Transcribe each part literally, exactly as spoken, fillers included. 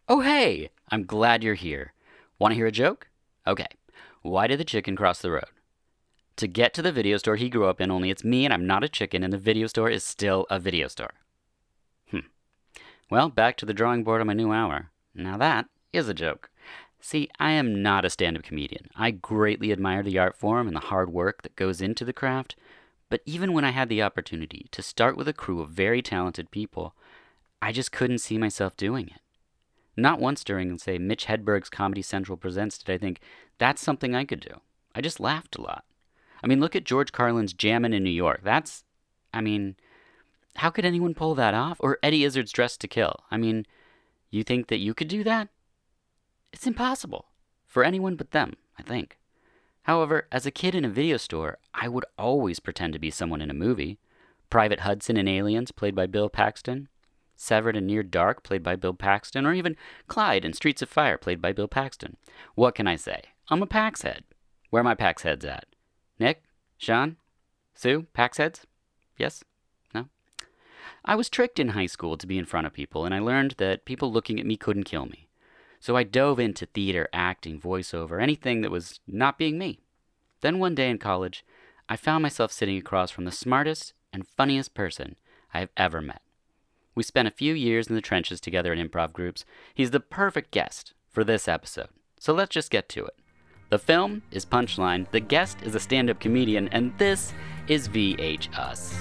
Oh, hey! I'm glad you're here. Want to hear a joke? Okay. Why did the chicken cross the road? To get to the video store he grew up in, only it's me and I'm not a chicken, and the video store is still a video store. Hmm. Well, back to the drawing board on my new hour. Now that is a joke. See, I am not a stand up comedian. I greatly admire the art form and the hard work that goes into the craft, but even when I had the opportunity to start with a crew of very talented people, I just couldn't see myself doing it. Not once during, say, Mitch Hedberg's Comedy Central Presents did I think that's something I could do. I just laughed a lot. I mean, look at George Carlin's Jammin' in New York. That's, I mean, how could anyone pull that off? Or Eddie Izzard's Dressed to Kill. I mean, you think that you could do that? It's impossible. For anyone but them, I think. However, as a kid in a video store, I would always pretend to be someone in a movie. Private Hudson in Aliens, played by Bill Paxton. Severed in Near Dark, played by Bill Paxton, or even Clyde in Streets of Fire, played by Bill Paxton. What can I say? I'm a Pax head. Where are my Pax heads at? Nick? Sean? Sue? Pax heads? Yes? No? I was tricked in high school to be in front of people, and I learned that people looking at me couldn't kill me. So I dove into theater, acting, voiceover, anything that was not being me. Then one day in college, I found myself sitting across from the smartest and funniest person I have ever met. We spent a few years in the trenches together in improv groups. He's the perfect guest for this episode. So let's just get to it. The film is Punchline, the guest is a stand-up comedian, and this is V H Us.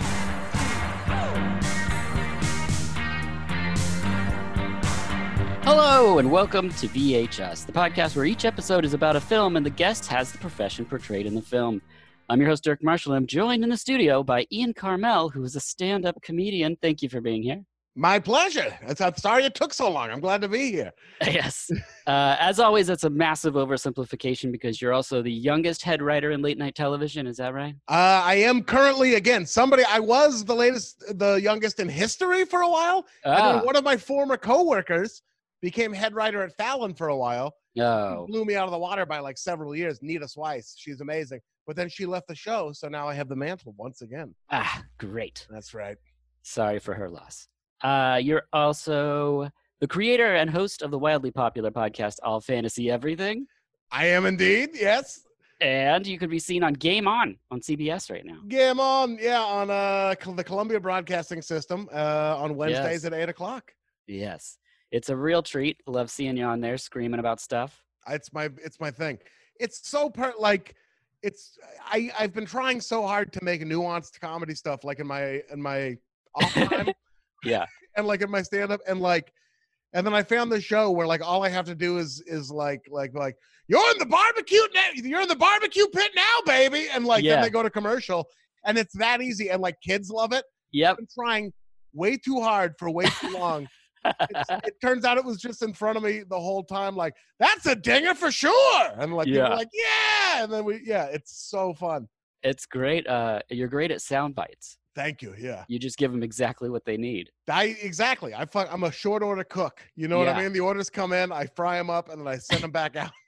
Hello, and welcome to V H Us, the podcast where each episode is about a film and the guest has the profession portrayed in the film. I'm your host, Dirk Marshall. I'm joined in the studio by Ian Carmel, who is a stand-up comedian. Thank you for being here. My pleasure. I'm sorry it took so long. I'm glad to be here. Yes. Uh, as always, that's a massive oversimplification because you're also the youngest head writer in late-night television. Is that right? Uh, I am currently, again, somebody, I was the latest, the youngest in history for a while. Ah. And then one of my former coworkers became head writer at Fallon for a while. Oh. She blew me out of the water by like several years. Nita Swice. She's amazing. But then she left the show, so now I have the mantle once again. Ah, great. That's right. Sorry for her loss. Uh, you're also the creator and host of the wildly popular podcast All Fantasy Everything. I am indeed, yes. And you could be seen on Game On on C B S right now. Game On, yeah, on uh, the Columbia Broadcasting System uh, on Wednesdays yes. at eight o'clock. Yes. It's a real treat. Love seeing you on there screaming about stuff. It's my it's my thing. It's so per like it's I I've been trying so hard to make nuanced comedy stuff like in my in my off time. Yeah. And like in my stand up and like and then I found this show where like all I have to do is is like like like you're in the barbecue now you're in the barbecue pit now, baby. And like yeah. then they go to commercial and it's that easy and like kids love it. Yep. I've been trying way too hard for way too long. It turns out it was just in front of me the whole time, like, that's a dinger for sure. And like yeah. people were like, yeah. And then we yeah, it's so fun. It's great. Uh you're great at sound bites. Thank you. Yeah. You just give them exactly what they need. I exactly. I fuck, I'm a short order cook. You know yeah. what I mean? The orders come in, I fry them up, and then I send them back out.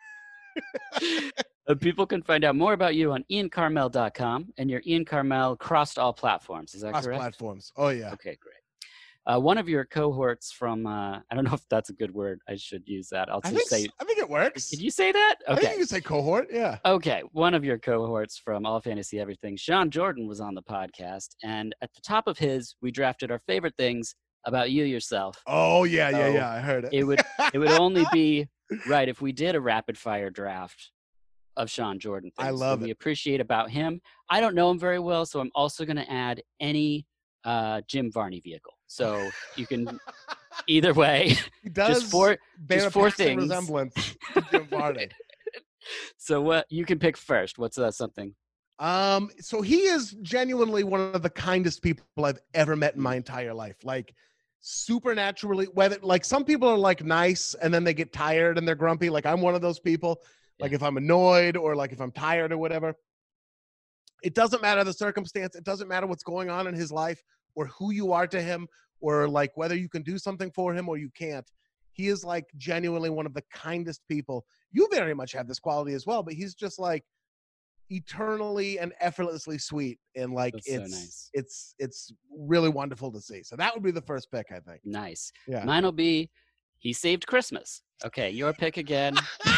uh, people can find out more about you on ian carmel dot com, and your Ian Carmel crossed all platforms. Is that Cross correct? platforms. Oh yeah. Okay, great. Uh, one of your cohorts from, uh, I don't know if that's a good word. I should use that. I'll just I think, say. I think it works. Did you say that? Okay. I think you can say cohort. Yeah. Okay. One of your cohorts from All Fantasy Everything, Sean Jordan, was on the podcast. And at the top of his, we drafted our favorite things about you yourself. Oh, yeah, so yeah, yeah. I heard it. It would, it would only be right if we did a rapid fire draft of Sean Jordan things. I love so it. We appreciate about him. I don't know him very well, so I'm also going to add any uh, Jim Varney vehicle. So you can either way. He does just four, just four things. Resemblance to Jim Varney. So what you can pick first? What's uh, something? Um. So he is genuinely one of the kindest people I've ever met in my entire life. Like supernaturally, whether like some people are like nice and then they get tired and they're grumpy. Like I'm one of those people. Yeah. Like if I'm annoyed or like if I'm tired or whatever. It doesn't matter the circumstance. It doesn't matter what's going on in his life or who you are to him or like whether you can do something for him or you can't. He is like genuinely one of the kindest people. You very much have this quality as well, but he's just like eternally and effortlessly sweet. And like, That's it's, so nice. it's, it's really wonderful to see. So that would be the first pick, I think. Nice. Yeah. Mine will be, He saved Christmas. Okay, your pick again.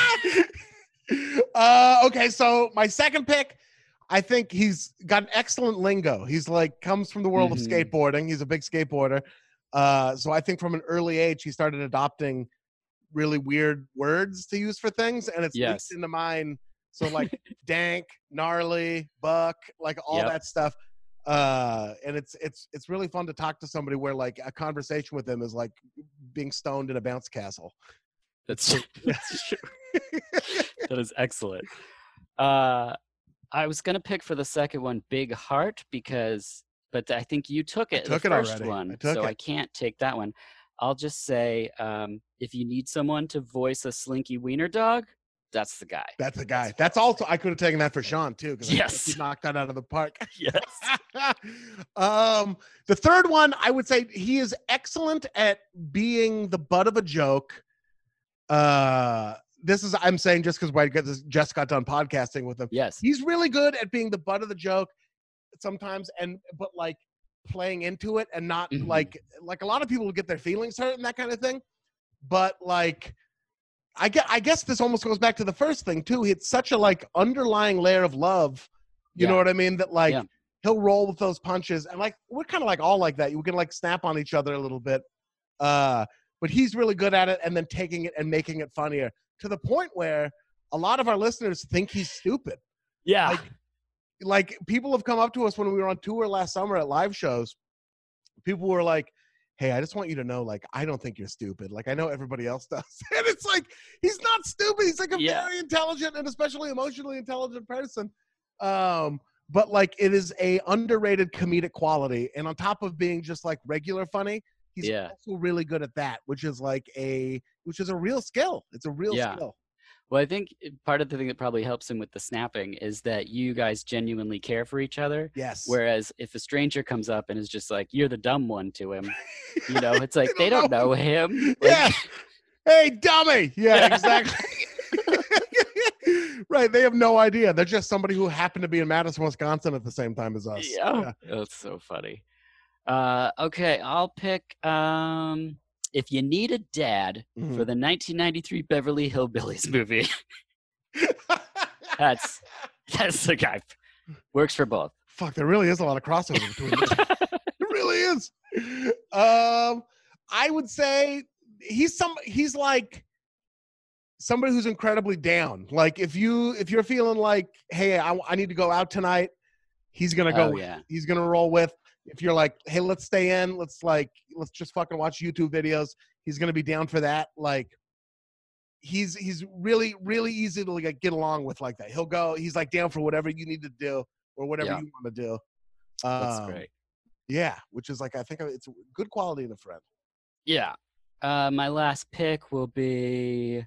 uh, okay, so my second pick, I think he's got an excellent lingo. He's like comes from the world Mhm. of skateboarding. He's a big skateboarder. Uh, so I think from an early age he started adopting really weird words to use for things, and it's Yes. leaked into mine. So like dank, gnarly, buck, like all Yep. that stuff. Uh, and it's it's it's really fun to talk to somebody where like a conversation with them is like being stoned in a bounce castle. That's, that's true. That is excellent. Uh, I was gonna pick for the second one, Big Heart, because, but I think you took it, I took the it first already. one, I took so it. I can't take that one. I'll just say, um, if you need someone to voice a slinky wiener dog, that's the guy. That's the guy. That's also I could have taken that for Sean too, because Yes. he knocked that out of the park. Yes. um, the third one, I would say he is excellent at being the butt of a joke. Uh, this is I'm saying just because I just got done podcasting with him. Yes. He's really good at being the butt of the joke sometimes, and but like playing into it and not Mhm. like like a lot of people get their feelings hurt and that kind of thing. But like I get I guess this almost goes back to the first thing too. It's such a like underlying layer of love. You Yeah. know what I mean? That like Yeah. he'll roll with those punches, and like we're kind of like all like that. You can like snap on each other a little bit. Uh but he's really good at it, and then taking it and making it funnier to the point where a lot of our listeners think he's stupid. Yeah. Like, like people have come up to us when we were on tour last summer at live shows. People were like, hey, I just want you to know, like, I don't think you're stupid. Like, I know everybody else does. And it's like, he's not stupid. He's like a Yeah. very intelligent and especially emotionally intelligent person. Um, but like, it is a underrated comedic quality. And on top of being just like regular funny, he's Yeah. also really good at that, which is like a, which is a real skill. It's a real Yeah. skill. Well, I think part of the thing that probably helps him with the snapping is that you guys genuinely care for each other. Yes. Whereas if a stranger comes up and is just like, you're the dumb one to him, you know, it's like, They they don't don't know him. Like, Yeah. Hey, dummy. Yeah, exactly. Right. They have no idea. They're just somebody who happened to be in Madison, Wisconsin at the same time as us. Yeah. That's so funny. Uh, okay, I'll pick, um, if you need a dad Mhm. for the nineteen ninety-three Beverly Hillbillies movie, that's that's the guy. Works for both. Fuck, there really is a lot of crossover between them. It really is. Um, I would say he's some he's like somebody who's incredibly down. Like if you if you're feeling like, hey, I, I need to go out tonight, he's gonna go Oh, with. yeah. He's gonna roll with. If you're like, hey, let's stay in, let's like let's just fucking watch YouTube videos, he's gonna be down for that. Like he's he's really, really easy to like get along with like that. He'll go, he's like down for whatever you need to do or whatever Yeah. you want to do. That's Um, great. Yeah, which is like I think it's a good quality in a friend. Yeah. Uh, my last pick will be,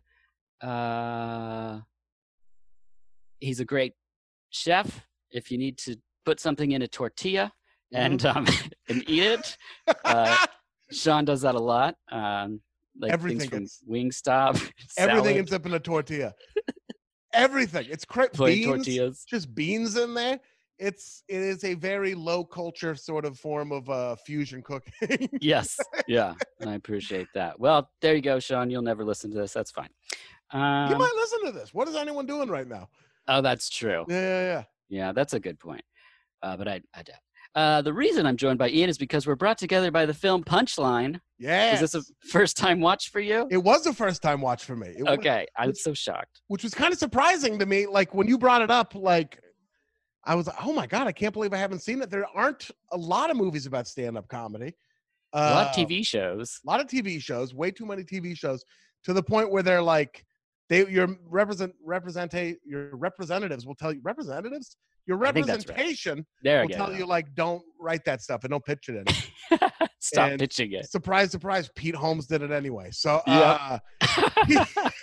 uh, he's a great chef. If you need to put something in a tortilla and Mm-hmm. um, and eat it, uh, Sean does that a lot. Um, like Everything things from gets- Wingstop, Everything salad, ends up in a tortilla. Everything. It's cra- plain beans, tortillas. just beans in there. It's it is a very low culture sort of form of uh, fusion cooking. Yes. Yeah. I appreciate that. Well, there you go, Sean. You'll never listen to this. That's fine. You Um, might listen to this. What is anyone doing right now? oh, that's true. Yeah, yeah, yeah. Yeah, that's a good point. Uh, but I, I doubt. Uh, the reason I'm joined by Ian is because we're brought together by the film Punchline. Yeah. Is this a first time watch for you? It was a first time watch for me. It was- Okay. I'm which- so shocked. which was kind of surprising to me. Like when you brought it up, like I was like, oh my God, I can't believe I haven't seen it. There aren't a lot of movies about stand-up comedy. A lot of Uh, T V shows. A lot of T V shows, way too many T V shows, to the point where they're like, they your represent represent your representatives will tell you representatives your I think that's right. representation There will we tell go. you like don't write that stuff and don't pitch it anymore. Stop and- pitching it. Surprise, surprise, Pete Holmes did it anyway. So Yep. uh,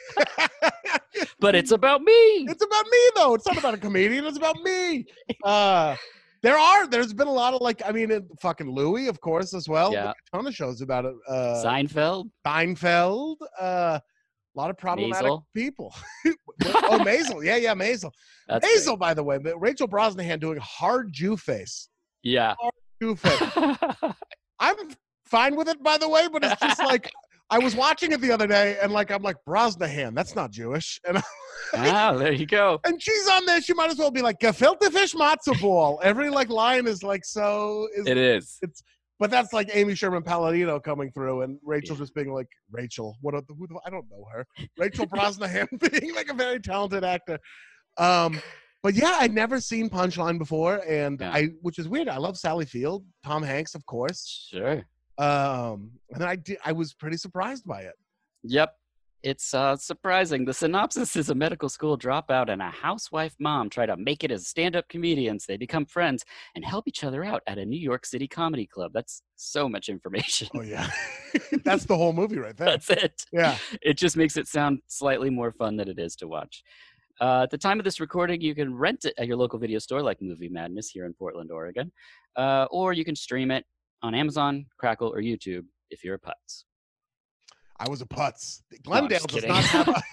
But it's about me. it's about me though. It's not about a comedian. It's about me. Uh, there are. There's been a lot of like. I mean, it, fucking Louis, of course, as well. Yeah. A ton of shows about it. Uh, Seinfeld. Seinfeld. Uh, a lot of problematic Maisel. people. Oh, Maisel. Yeah, yeah, Maisel. That's Maisel, by the way, but Rachel Brosnahan doing hard Jew face. great. Yeah. Jew face. I'm fine with it, by the way, but it's just like I was watching it the other day, and like I'm like Brosnahan, that's not Jewish, and I'm like, Ah, there you go. and she's on there. She might as well be like gefilte fish matzo ball. Every like line is like so. Is, It is. It's but that's like Amy Sherman Palladino coming through, and Rachel Yeah. just being like Rachel. What? Are the, who? The, I don't know her. Rachel Brosnahan being like a very talented actor. Um, but yeah, I'd never seen Punchline before, and Yeah. I, which is weird. I love Sally Field, Tom Hanks, of course. Sure. Um, and then I did. I was pretty surprised by it. Yep. It's uh, surprising. The synopsis is a medical school dropout and a housewife mom try to make it as stand-up comedians. They become friends and help each other out at a New York City comedy club. That's so much information. Oh yeah, that's the whole movie right there. That's it. Yeah. It just makes it sound slightly more fun than it is to watch. Uh, at the time of this recording, you can rent it at your local video store like Movie Madness here in Portland, Oregon. Uh, or you can stream it on Amazon, Crackle, or YouTube if you're a putz. I was a putz. No, I'm Glendale just does kidding. not have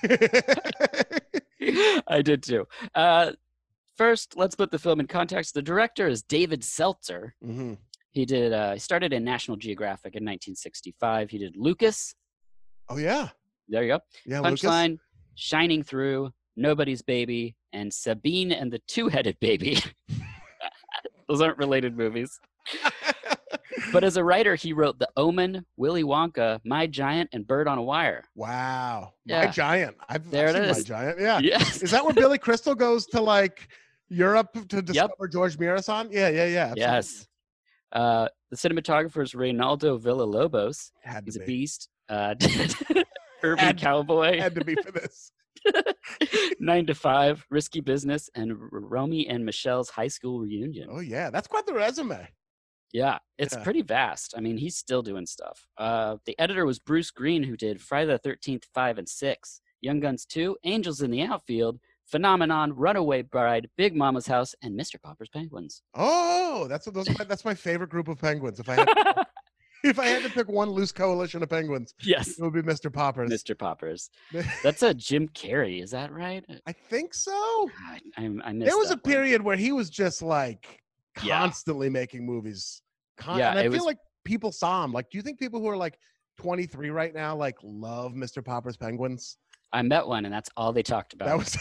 a I did too. Uh, first, let's put the film in context. The director is David Seltzer. Mhm. He did. Uh, he started in National Geographic in nineteen sixty-five. He did Lucas. Oh yeah. There you go. Yeah, Lucas. Punchline, Shining Through, Nobody's Baby, and Sabine and the Two-Headed Baby. Those aren't related movies. But as a writer, he wrote The Omen, Willy Wonka, My Giant, and Bird on a Wire. Wow. My Yeah. Giant. I've, There I've it seen My is. Giant. Yeah. Yes. Is that where Billy Crystal goes to like Europe to discover George Mirasan? Yeah, yeah, yeah. absolutely. Yes. Uh, the cinematographer is Reynaldo Villalobos. Had to He's a be. beast. Uh, Urban Had- Cowboy, Had to be for this. Nine to Five, Risky Business, and R- Romy and Michelle's high school reunion. Oh yeah, that's quite the resume. Yeah, it's Yeah. pretty vast. I mean, he's still doing stuff. Uh, the editor was Bruce Green, who did Friday the thirteenth, five and six, Young Guns two, Angels in the Outfield, Phenomenon, Runaway Bride, Big Mama's House, and Mister Popper's Penguins. Oh, that's what those. Are my, that's my favorite group of penguins. If I had to, if I had to pick one loose coalition of penguins, Yes, it would be Mister Poppers. Mister Poppers. That's a Jim Carrey, is that right? I think so. I, I, I missed There was a that one. period where he was just like Yeah. constantly making movies. Con- Yeah, and I it feel was- like people saw him. Like, do you think people who are like twenty-three right now like love Mister Popper's Penguins? I met one, and that's all they talked about. That was.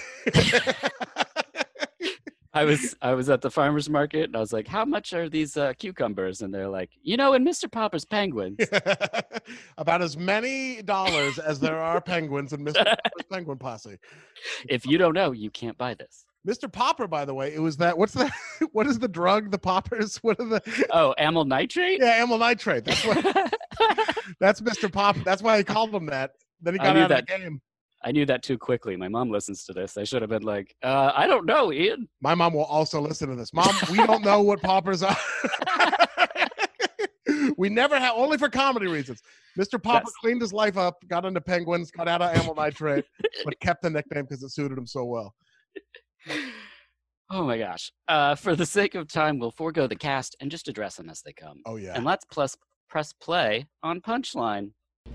I was I was at the farmer's market, and I was like, "How much are these uh, cucumbers?" And they're like, "You know, in Mister Popper's Penguins." About as many dollars as there are penguins in Mister Popper's Penguin Posse. If you don't know, you can't buy this. Mister Popper, by the way, it was that. What's that? What is the drug? The poppers? What are the? Oh, amyl nitrate? Yeah, amyl nitrate. That's what. That's Mister Popper. That's why he called him that. Then he I got knew out of that. the game. I knew that too quickly. My mom listens to this. I should have been like, uh, I don't know, Ian. My mom will also listen to this. Mom, we don't know what poppers are. We never have, only for comedy reasons. Mister Popper Yes. cleaned his life up, got into penguins, got out of amyl nitrate, but kept the nickname because it suited him so well. Oh my gosh. Uh, for the sake of time, we'll forego the cast and just address them as they come. Oh yeah. And let's plus press play on Punchline.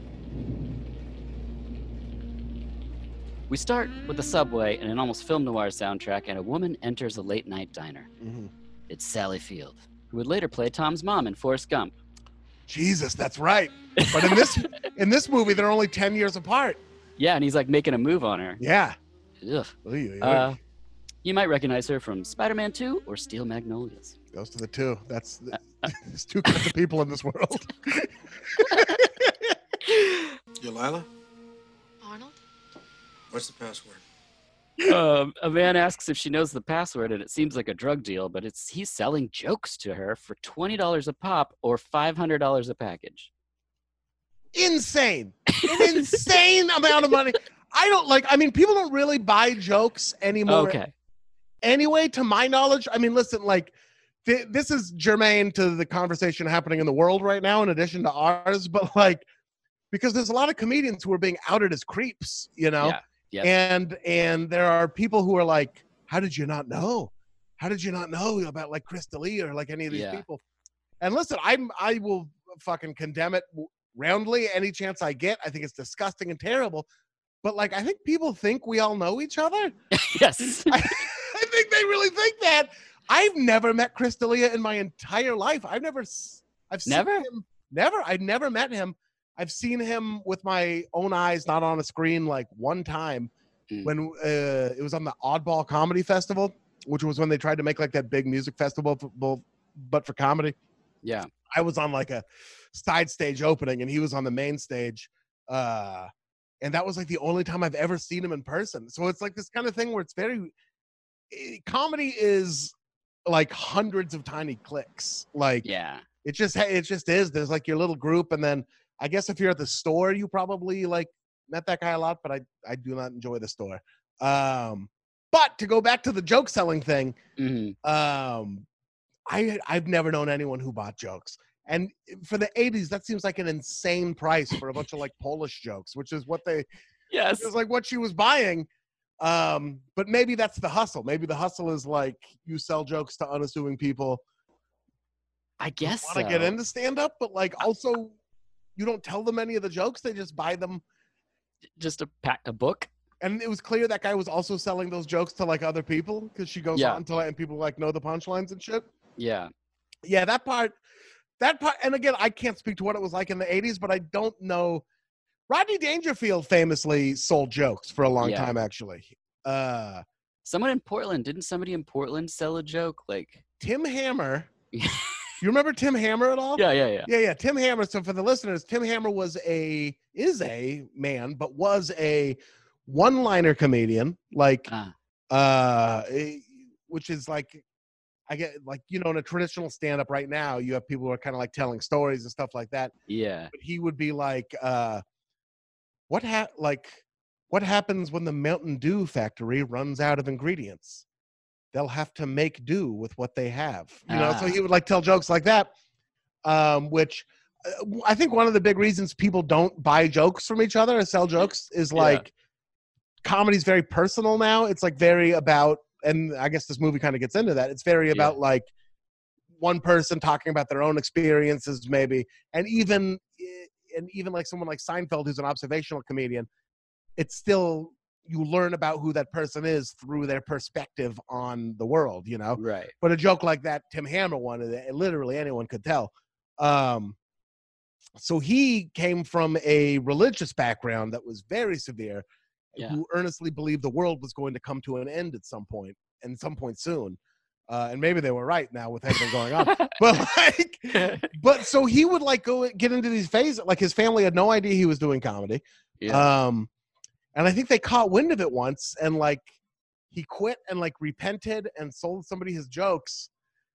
We start with the subway and an almost film noir soundtrack, and a woman enters a late night diner. Mhm. It's Sally Field, who would later play Tom's mom in Forrest Gump. Jesus, that's right. But in this in this movie, they're only ten years apart. Yeah, and he's like making a move on her. Yeah. Ugh. Oy, oy, oy. Uh, you might recognize her from Spider-Man two or Steel Magnolias. Goes to the two. That's there's two kinds of people in this world. You Lila? Arnold? What's the password? um, a man asks if she knows the password, and it seems like a drug deal, but it's he's selling jokes to her for twenty dollars a pop or five hundred dollars a package. Insane. An insane amount of money. I don't like, I mean, people don't really buy jokes anymore. Okay. Anyway, to my knowledge, I mean, listen, like, th- this is germane to the conversation happening in the world right now, in addition to ours, but like, because there's a lot of comedians who are being outed as creeps, you know? Yeah. Yes. And and there are people who are like, how did you not know? How did you not know about like Chris D'Elia or like any of these Yeah. people? And listen, I'm I will fucking condemn it roundly any chance I get. I think it's disgusting and terrible. But like, I think people think we all know each other. Yes. I, I think they really think that. I've never met Chris D'Elia in my entire life. I've never, s- I've seen Never? him. Never. I've never met him. I've seen him with my own eyes, not on a screen, like one time Mm. when uh, it was on the Oddball Comedy Festival, which was when they tried to make like that big music festival, for, both, but for comedy. Yeah. I was on like a side stage opening, and he was on the main stage. Uh, and that was like the only time I've ever seen him in person. So it's like this kind of thing where it's very it, comedy is like hundreds of tiny clicks. Like Yeah. it just it just is. There's like your little group, and then I guess if you're at the store, you probably like met that guy a lot. But I I do not enjoy the store. Um, but to go back to the joke selling thing, Mm-hmm. um, I I've never known anyone who bought jokes. And for the eighties, that seems like an insane price for a bunch of like Polish jokes, which is what they Yes. it was like what she was buying. Um, but maybe that's the hustle. Maybe the hustle is like you sell jokes to unassuming people I guess want to so. get into stand up, but like also you don't tell them any of the jokes, they just buy them. Just a pack, a book. And it was clear that guy was also selling those jokes to like other people because she goes Yeah. on to it and people like know the punchlines and shit. Yeah. Yeah, that part, that part, and again, I can't speak to what it was like in the eighties, but I don't know. Rodney Dangerfield famously sold jokes for a long Yeah. time, actually. Uh, Someone in Portland, didn't somebody in Portland sell a joke? Like, Tim Hammer. yeah, You remember Tim Hammer at all? yeah, yeah. Yeah, yeah. Tim Hammer. So for the listeners, Tim Hammer was a is a man, but was a one-liner comedian, like Ah, uh, eh, which is like I get like you know in a traditional stand-up right now, you have people who are kind of like telling stories and stuff like that. yeah. But he would be like, uh, what ha- like what happens when the Mountain Dew factory runs out of ingredients? They'll have to make do with what they have, you know. So Ah. he would like tell jokes like that, um, which uh, I think one of the big reasons people don't buy jokes from each other or sell jokes is Yeah. like comedy's very personal now. It's like very about, and I guess this movie kind of gets into that. It's very about Yeah. like one person talking about their own experiences, maybe, and even and even like someone like Seinfeld, who's an observational comedian. It's still you learn about who that person is through their perspective on the world, you know. Right. But a joke like that Tim Hammer one, it- literally anyone could tell. Um, so he came from a religious background that was very severe, Yeah. who earnestly believed the world was going to come to an end at some point, and some point soon. Uh, and maybe they were right now with everything going on. But like, but so he would like go get into these phases. Like his family had no idea he was doing comedy. Yeah. Um, and I think they caught wind of it once, and like he quit and like repented and sold somebody his jokes,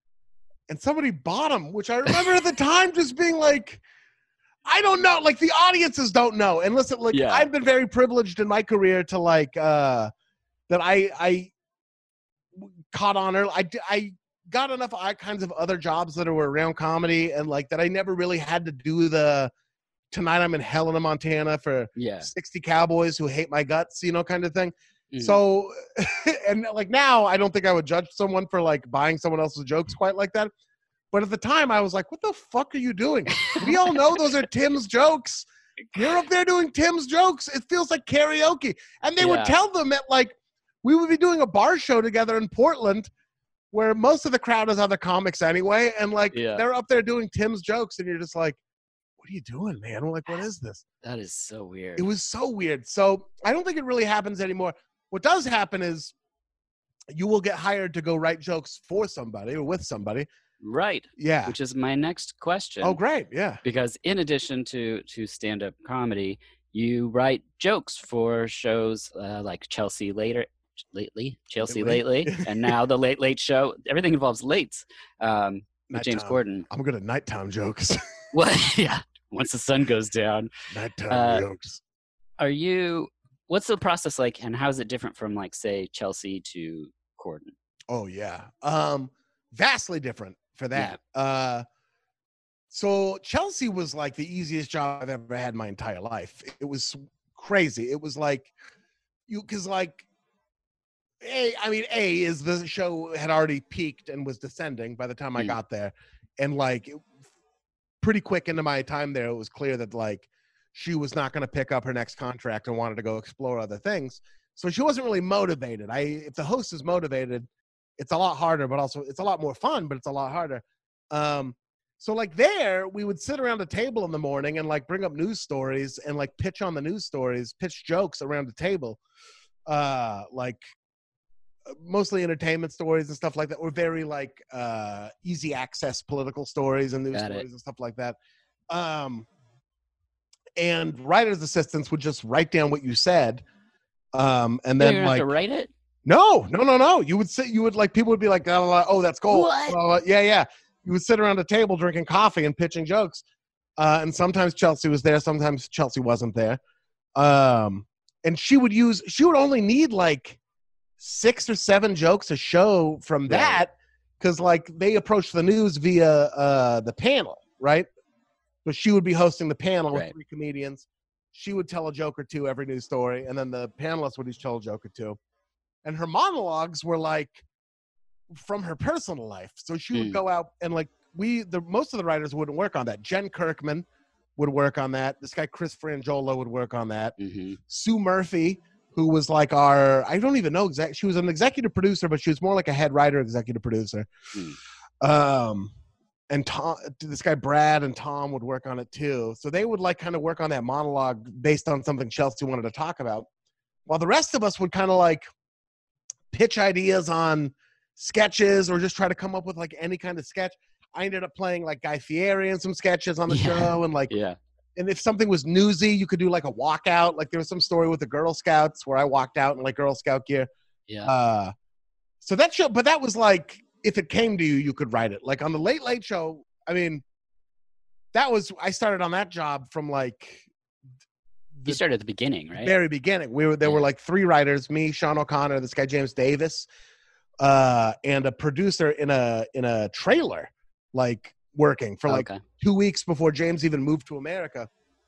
and somebody bought them, which I remember at the time just being like, I don't know, like the audiences don't know. And listen, like Yeah. I've been very privileged in my career to like uh that I I caught on early. I I got enough kinds of other jobs that were around comedy, and like that I never really had to do the tonight I'm in Helena, Montana for Yeah. sixty cowboys who hate my guts, you know, kind of thing. Mhm. So, and like now, I don't think I would judge someone for like buying someone else's jokes quite like that. But at the time, I was like, what the fuck are you doing? We all know those are Tim's jokes. You're up there doing Tim's jokes. It feels like karaoke. And they would Yeah. tell them at like, we would be doing a bar show together in Portland where most of the crowd is other comics anyway. And like, Yeah. they're up there doing Tim's jokes. And you're just like, what are you doing, man? I'm like, what is this? That is so weird. It was so weird. So I don't think it really happens anymore. What does happen is you will get hired to go write jokes for somebody or with somebody. Right. Yeah. Which is my next question. Oh, great. Yeah. Because in addition to to stand-up comedy, you write jokes for shows uh, like Chelsea Later, lately, Chelsea Lately. Lately, and now the Late Late Show. Everything involves lates. Um, with James Nighttime. Corden. I'm good at nighttime jokes. Well, yeah. Once the sun goes down, nighttime Uh, jokes. are you? What's the process like, and how is it different from like say Chelsea to Corden? Oh yeah. Um, vastly different for that. Uh, so Chelsea was like the easiest job I've ever had in my entire life. It was crazy. It was like you, cause like, A, I mean, A is the show had already peaked and was descending by the time I Mm. got there. And like it, pretty quick into my time there, it was clear that like she was not going to pick up her next contract and wanted to go explore other things. So she wasn't really motivated. I, if the host is motivated, it's a lot harder, but also it's a lot more fun, but it's a lot harder. Um, So like there, we would sit around a table in the morning and like bring up news stories and like pitch on the news stories, pitch jokes around the table. Uh, like mostly entertainment stories and stuff like that, or very like uh, easy access political stories and news Got it. stories and stuff like that. Um, and writers' assistants would just write down what you said. Um, and You then don't like, have to write it? no, no, no, no. You would sit, you would like, people would be like, oh, oh that's gold. What? Uh, yeah, yeah. You would sit around a table drinking coffee and pitching jokes. Uh, and sometimes Chelsea was there. Sometimes Chelsea wasn't there. Um, and she would use, she would only need like six or seven jokes a show from that. Cause like they approached the news via uh, the panel, right? So she would be hosting the panel with Right. three comedians. She would tell a joke or two every news story. And then the panelists would each tell a joke or two. And her monologues were like from her personal life. So she would Mm. go out and like we, the most of the writers wouldn't work on that. Jen Kirkman would work on that. This guy, Chris Frangiola, would work on that. Mm-hmm. Sue Murphy, who was like our, I don't even know exactly. She was an executive producer, but she was more like a head writer, executive producer. Mm. Um, and Tom, this guy, Brad and Tom would work on it too. So they would like kind of work on that monologue based on something Chelsea wanted to talk about. While the rest of us would kind of like pitch ideas on sketches or just try to come up with like any kind of sketch. I ended up playing like Guy Fieri and some sketches on the Yeah. show. And like, Yeah. and if something was newsy, you could do like a walkout. Like there was some story with the Girl Scouts where I walked out in like Girl Scout gear. Yeah. Uh, so that show, but that was like, if it came to you, you could write it. Like on the Late Late Show, I mean, that was, I started on that job from like you started at the beginning, right? very beginning. We were, there Yeah. were like three writers, me, Sean O'Connor, this guy, James Davis, uh, and a producer in a, in a trailer, like working for like Okay. two weeks before James even moved to America.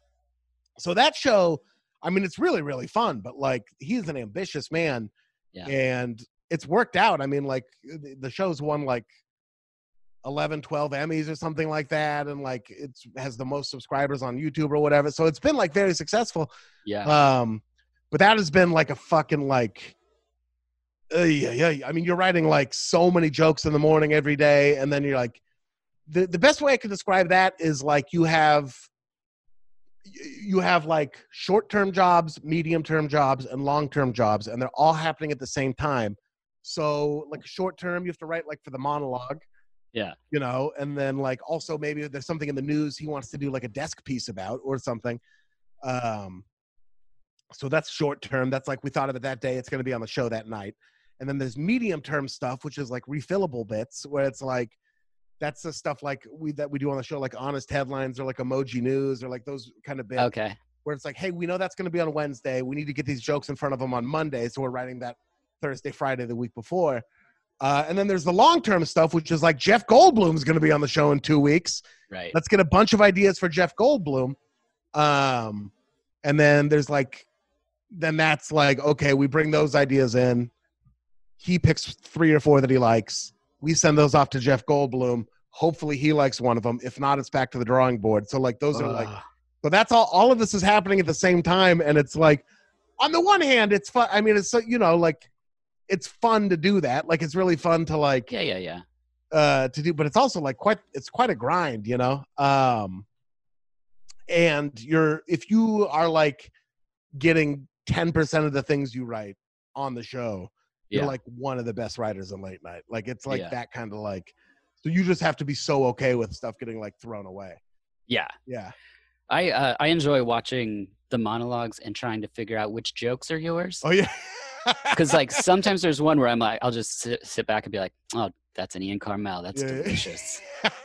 So that show, I mean, it's really, really fun, but like he's an ambitious man. Yeah. And it's worked out. I mean, like the the show's won like eleven, twelve Emmys or something like that. And like it's has the most subscribers on YouTube or whatever. So it's been like very successful. Yeah. Um, but that has been like a fucking like, uh, yeah, yeah. I mean, you're writing like so many jokes in the morning every day. And then you're like, the, the best way I could describe that is like you have, you have like short-term jobs, medium-term jobs, and long-term jobs, and they're all happening at the same time. So like short-term, you have to write like for the monologue, Yeah. you know, and then like also maybe there's something in the news he wants to do like a desk piece about or something. Um, so that's short-term. That's like we thought of it that day. It's going to be on the show that night. And then there's medium-term stuff, which is like refillable bits, where it's like that's the stuff like we that we do on the show, like honest headlines or like emoji news or like those kind of bits. Okay. Where it's like, hey, we know that's going to be on Wednesday. We need to get these jokes in front of them on Monday, so we're writing that Thursday, Friday, the week before. Uh, and then there's the long-term stuff, which is like Jeff Goldblum's going to be on the show in two weeks. Right. Let's get a bunch of ideas for Jeff Goldblum. Um, and then there's like, then that's like, okay, we bring those ideas in. He picks three or four that he likes. We send those off to Jeff Goldblum. Hopefully he likes one of them. If not, it's back to the drawing board. So like those are like, Ugh. so that's all, all of this is happening at the same time. And it's like, on the one hand, it's fun. I mean, it's so, you know, like it's fun to do that. Like, it's really fun to like, Yeah. Yeah. Yeah. uh, to do, but it's also like quite, it's quite a grind, you know? Um, and you're, if you are like getting ten percent of the things you write on the show, you're Yeah. like one of the best writers in late night. Like, it's like Yeah. that kind of like, so you just have to be so okay with stuff getting like thrown away. Yeah. Yeah. I uh, I enjoy watching the monologues and trying to figure out which jokes are yours. Oh yeah. Because like sometimes there's one where I'm like, I'll just sit, sit back and be like, oh, that's an Ian Carmel. That's Yeah, yeah. delicious.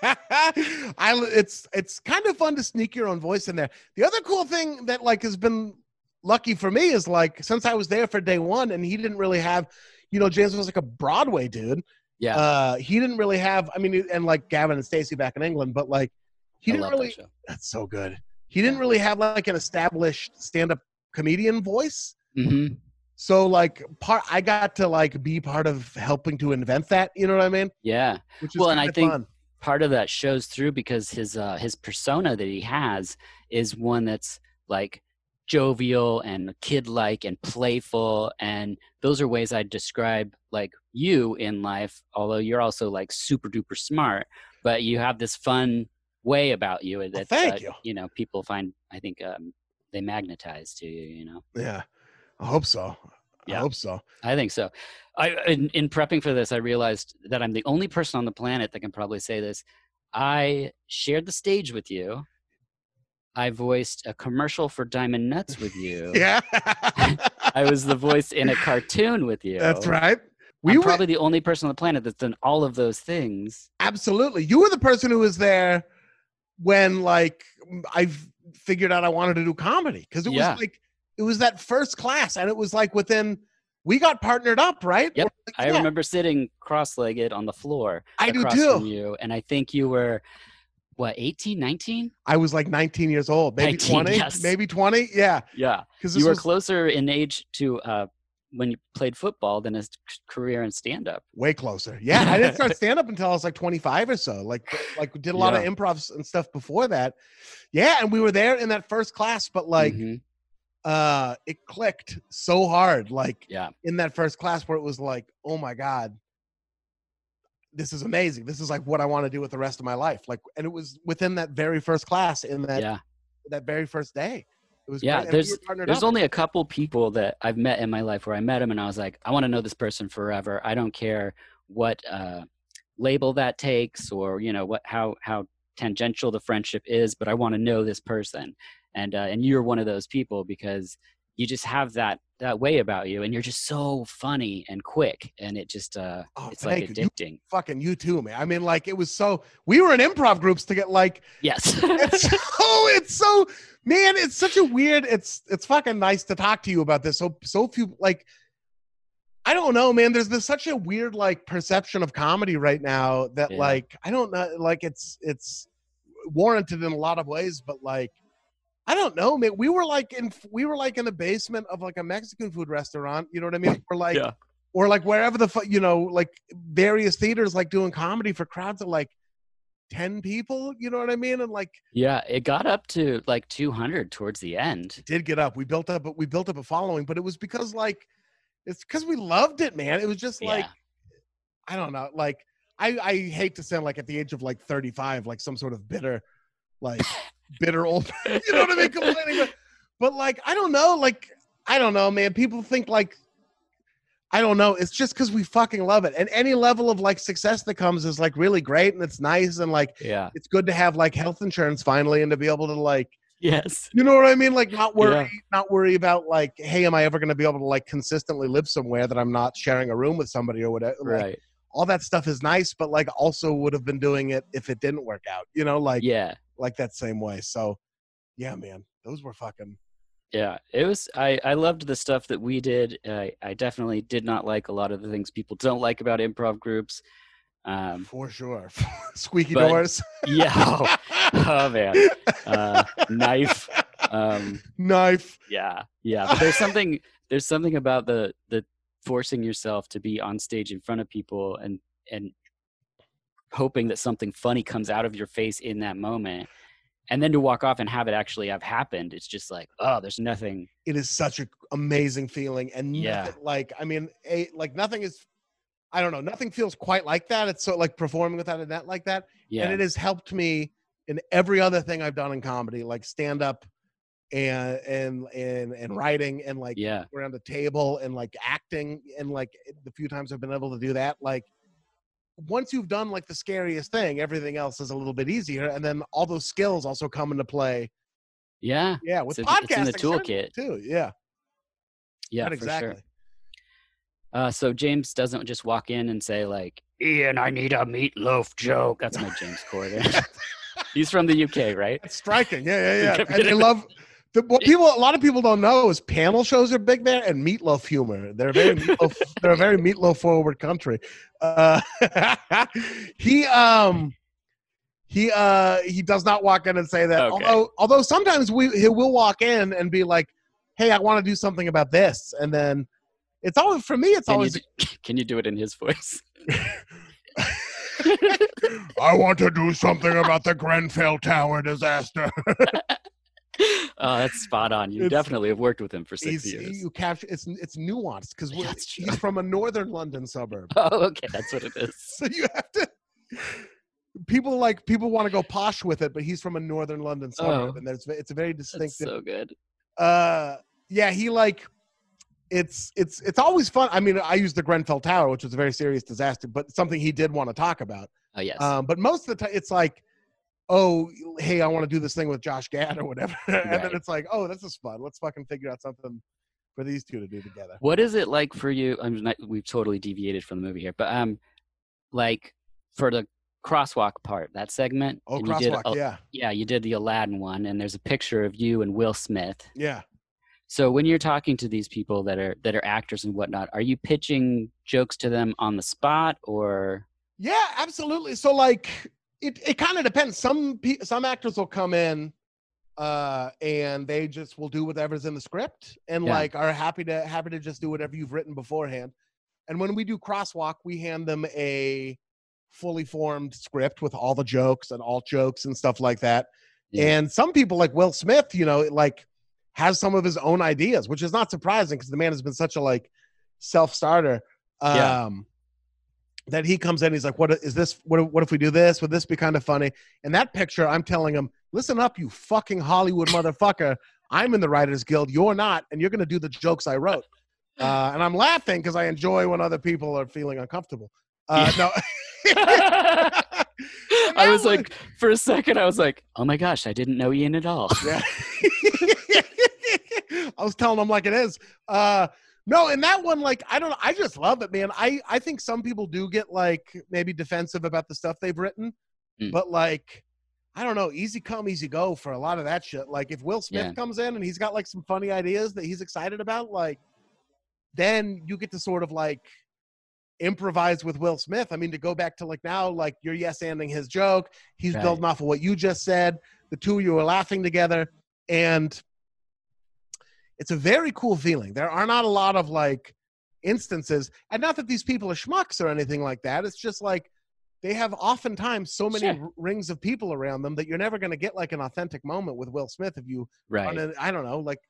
I it's it's kind of fun to sneak your own voice in there. The other cool thing that like has been lucky for me is like since I was there for day one and he didn't really have, you know, James was like a Broadway dude. Yeah. Uh, he didn't really have. I mean, and like Gavin and Stacey back in England, but like he I didn't love really. that show. That's so good. He didn't really have like an established stand-up comedian voice. Mm-hmm. So like part, I got to like be part of helping to invent that. You know what I mean? Yeah. Which is Well, and I kinda think fun. part of that shows through because his uh, his persona that he has is one that's like jovial and kid-like and playful, and those are ways I'd describe like you in life. Although you're also like super duper smart, but you have this fun way about you Well, that thank uh, you. you know people find. I think um, they magnetize to you. You know. Yeah, I hope so. Yeah. I hope so. I think so. I in, in prepping for this, I realized that I'm the only person on the planet that can probably say this. I shared the stage with you. I voiced a commercial for Diamond Nuts with you. Yeah. I was the voice in a cartoon with you. That's right. We I'm were probably the only person on the planet that's done all of those things. absolutely. You were the person who was there when like I figured out I wanted to do comedy because it Yeah. was like it was that first class, and it was like within we got partnered up, right? Yep. Or, like, I yeah, remember sitting cross-legged on the floor I do across too. from you, and I think you were, what, eighteen, nineteen? I was like nineteen years old, maybe nineteen, twenty, yes. maybe twenty. Yeah, Yeah. because You were was closer in age to uh, when you played football than his career in stand-up. way closer. Yeah, I didn't start stand up until I was like twenty-five or so. Like, like did a lot Yeah. of improv and stuff before that. Yeah, and we were there in that first class, but like, Mhm. uh, it clicked so hard. Like, Yeah. in that first class where it was like, oh my god, this is amazing. This is like what I want to do with the rest of my life. Like, and it was within that very first class in that Yeah. that very first day. It was Yeah, great. And we there's were partnered there's up. only a couple people that I've met in my life where I met him and I was like, I want to know this person forever. I don't care what uh, label that takes or you know what how how tangential the friendship is, but I want to know this person. And uh, and you're one of those people because you just have that that way about you, and you're just so funny and quick, and it just uh, Oh, it's like thank you. You- addicting. Fucking you too, man. I mean, like it was so. We were in improv groups to get like. Yes. It's so. It's so. Man, it's such a weird. It's it's fucking nice to talk to you about this. So so few like. I don't know, man. There's this such a weird like perception of comedy right now that Yeah. like I don't know, like it's it's warranted in a lot of ways, but like I don't know, man. We were like in we were like in the basement of like a Mexican food restaurant. You know what I mean? Or like Yeah. or like wherever the fu- you know like various theaters like doing comedy for crowds of like ten people. You know what I mean? And like Yeah, it got up to like two hundred towards the end. did get up. We built up, we built up a following, but it was because like it's because we loved it, man. It was just like Yeah. I don't know, like I I hate to sound like at the age of like thirty-five, like some sort of bitter, like bitter old, you know what I mean, complaining, but, but like I don't know, like I don't know, man. People think like I don't know. It's just because we fucking love it, and any level of like success that comes is like really great, and it's nice, and like Yeah. it's good to have like health insurance finally, and to be able to like. Yes. You know what I mean? Like not worry, Yeah. not worry about like, hey, am I ever going to be able to like consistently live somewhere that I'm not sharing a room with somebody or whatever? Like, Right. all that stuff is nice, but like also would have been doing it if it didn't work out, you know, like, Yeah. like that same way. So yeah, man, those were fucking, Yeah. It was, I, I loved the stuff that we did. I, I definitely did not like a lot of the things people don't like about improv groups. Um, for sure. Squeaky but- doors. yeah. Oh, oh, man. Uh, knife. Um, Knife. yeah. Yeah. But there's something, there's something about the, the forcing yourself to be on stage in front of people and, and hoping that something funny comes out of your face in that moment. And then to walk off and have it actually have happened. It's just like, oh, there's nothing. It is such an amazing feeling. And Yeah. nothing, like, I mean, a, like nothing is, I don't know, nothing feels quite like that. It's so like performing without a net like that. Yeah. And it has helped me in every other thing I've done in comedy, like stand up and and and and writing and like Yeah. around the table and like acting and like the few times I've been able to do that, like once you've done like the scariest thing, everything else is a little bit easier, and then all those skills also come into play. Yeah. Yeah, with It's, podcasting it's in the certainly, toolkit. too. Yeah, Yeah, not for exactly. sure. Uh, so James doesn't just walk in and say like, Ian, I need a meatloaf joke. That's my James Corden. He's from the U K, right? It's striking. Yeah, yeah, Get yeah. rid And they of it. love the what people. A lot of people don't know is panel shows are big there, and meatloaf humor. They're very meatloaf, they're a very meatloaf forward country. Uh, he um he uh he does not walk in and say that. Okay. Although although sometimes we he will walk in and be like, "Hey, I want to do something about this," and then it's always for me. It's Can you, always do, can you do it in his voice? I want to do something about the Grenfell Tower disaster. Oh, that's spot on. You It's- definitely have worked with him for six He's, years. you capture it's it's nuanced because That's true. he's from a northern London suburb, Oh, okay. That's what it is. so you have to people like people want to go posh with it, but he's from a northern London suburb, Oh. and there's it's a very That's distinctive. so good. Uh, yeah, he like it's it's it's always fun. I mean, I used the Grenfell Tower, which was a very serious disaster, but something he did want to talk about. Oh yes. Um, but most of the time, it's like, oh, hey, I want to do this thing with Josh Gad or whatever, and Right. then it's like, oh, this is fun. Let's fucking figure out something for these two to do together. What is it like for you? I'm not, we've totally deviated from the movie here, but um, like for the crosswalk part, that segment. Oh, and you did, crosswalk, uh, yeah, yeah, you did the Aladdin one, and there's a picture of you and Will Smith. yeah. So when you're talking to these people that are that are actors and whatnot, are you pitching jokes to them on the spot or? Yeah, absolutely. So like it, it kind of depends. Some pe- some actors will come in uh and they just will do whatever's in the script and Yeah. like are happy to happy to just do whatever you've written beforehand. And when we do crosswalk, we hand them a fully formed script with all the jokes and alt jokes and stuff like that. Yeah. And some people like Will Smith, you know, like has some of his own ideas, which is not surprising because the man has been such a like self-starter. Um Yeah. that he comes in, he's like, what is this? What, what if we do this? Would this be kind of funny? And that picture, I'm telling him, listen up, you fucking Hollywood motherfucker. I'm in the Writers Guild. You're not. And you're going to do the jokes I wrote. Uh, and I'm laughing because I enjoy when other people are feeling uncomfortable. Uh, no. I was like, for a second, I was like, oh my gosh, I didn't know Ian at all. Yeah. I was telling them like it is. Uh, no, and that one, like, I don't know. I just love it, man. I, I think some people do get like maybe defensive about the stuff they've written, Mm. but like, I don't know, easy come, easy go for a lot of that shit. Like if Will Smith Yeah. comes in and he's got like some funny ideas that he's excited about, like, then you get to sort of like improvise with Will Smith. I mean, to go back to like now, like you're yes-anding his joke. He's Right. building off of what you just said. The two of you are laughing together. And it's a very cool feeling. There are not a lot of like instances, and not that these people are schmucks or anything like that. It's just like they have oftentimes so many Sure. r- rings of people around them that you're never going to get like an authentic moment with Will Smith if you, Right. run a- I don't know, like,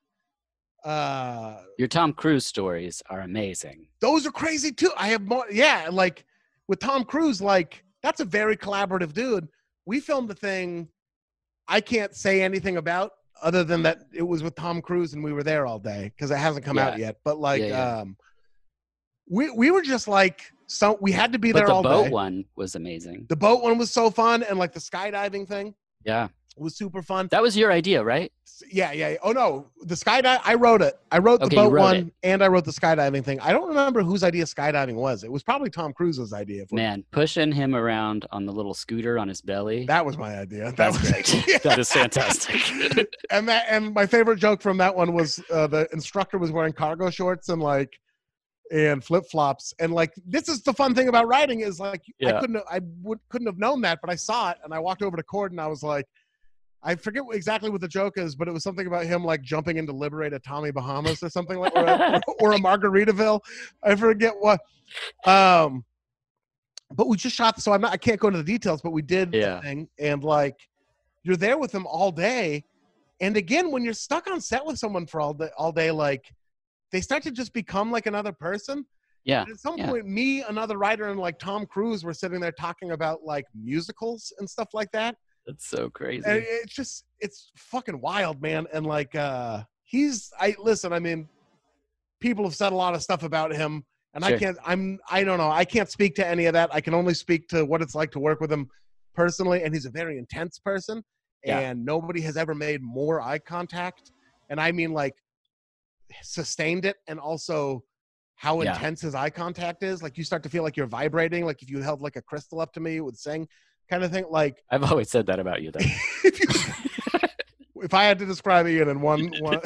uh, Your Tom Cruise stories are amazing. those are crazy too. I have more, yeah, like with Tom Cruise, like that's a very collaborative dude. We filmed the thing I can't say anything about other than that it was with Tom Cruise and we were there all day because it hasn't come out Yeah. yet. But like, Yeah, yeah. um, we we were just like, so we had to be But there the all boat day. one was amazing. The boat one was so fun, and like the skydiving thing Yeah. was super fun. That was your idea, right? Yeah, yeah. yeah. Oh no, the skydive. I wrote it. I wrote the Okay, you boat wrote one, it. and I wrote the skydiving thing. I don't remember whose idea skydiving was. It was probably Tom Cruise's idea. if we're- Man, pushing him around on the little scooter on his belly. That was my idea. That That's was great. That is fantastic. and that and my favorite joke from that one was uh, the instructor was wearing cargo shorts and like and flip flops, and like this is the fun thing about writing is like I Yeah. couldn't I would couldn't have known that, but I saw it and I walked over to Cord and I was like, I forget what- exactly what the joke is, but it was something about him like jumping into Liberate a Tommy Bahamas or something like or a, or a Margaritaville. I forget what. Um, but we just shot, so I'm not. I can't go into the details, but we did Yeah. the thing, and like you're there with them all day, and again, when you're stuck on set with someone for all day, all day, like they start to just become like another person. Yeah. And at some yeah. point, me, another writer, and like Tom Cruise were sitting there talking about like musicals and stuff like that. That's so crazy. And it's just it's fucking wild, man. And like uh he's I listen, I mean, people have said a lot of stuff about him, and I Sure. can't I'm I don't know. I can't speak to any of that. I can only speak to what it's like to work with him personally, and he's a very intense person. Yeah. And nobody has ever made more eye contact. And I mean like sustained it, and also how Yeah. intense his eye contact is. Like you start to feel like you're vibrating, like if you held like a crystal up to me, it would sing kind of thing. Like I've always said that about you, though. if, you, if I had to describe Ian in one, one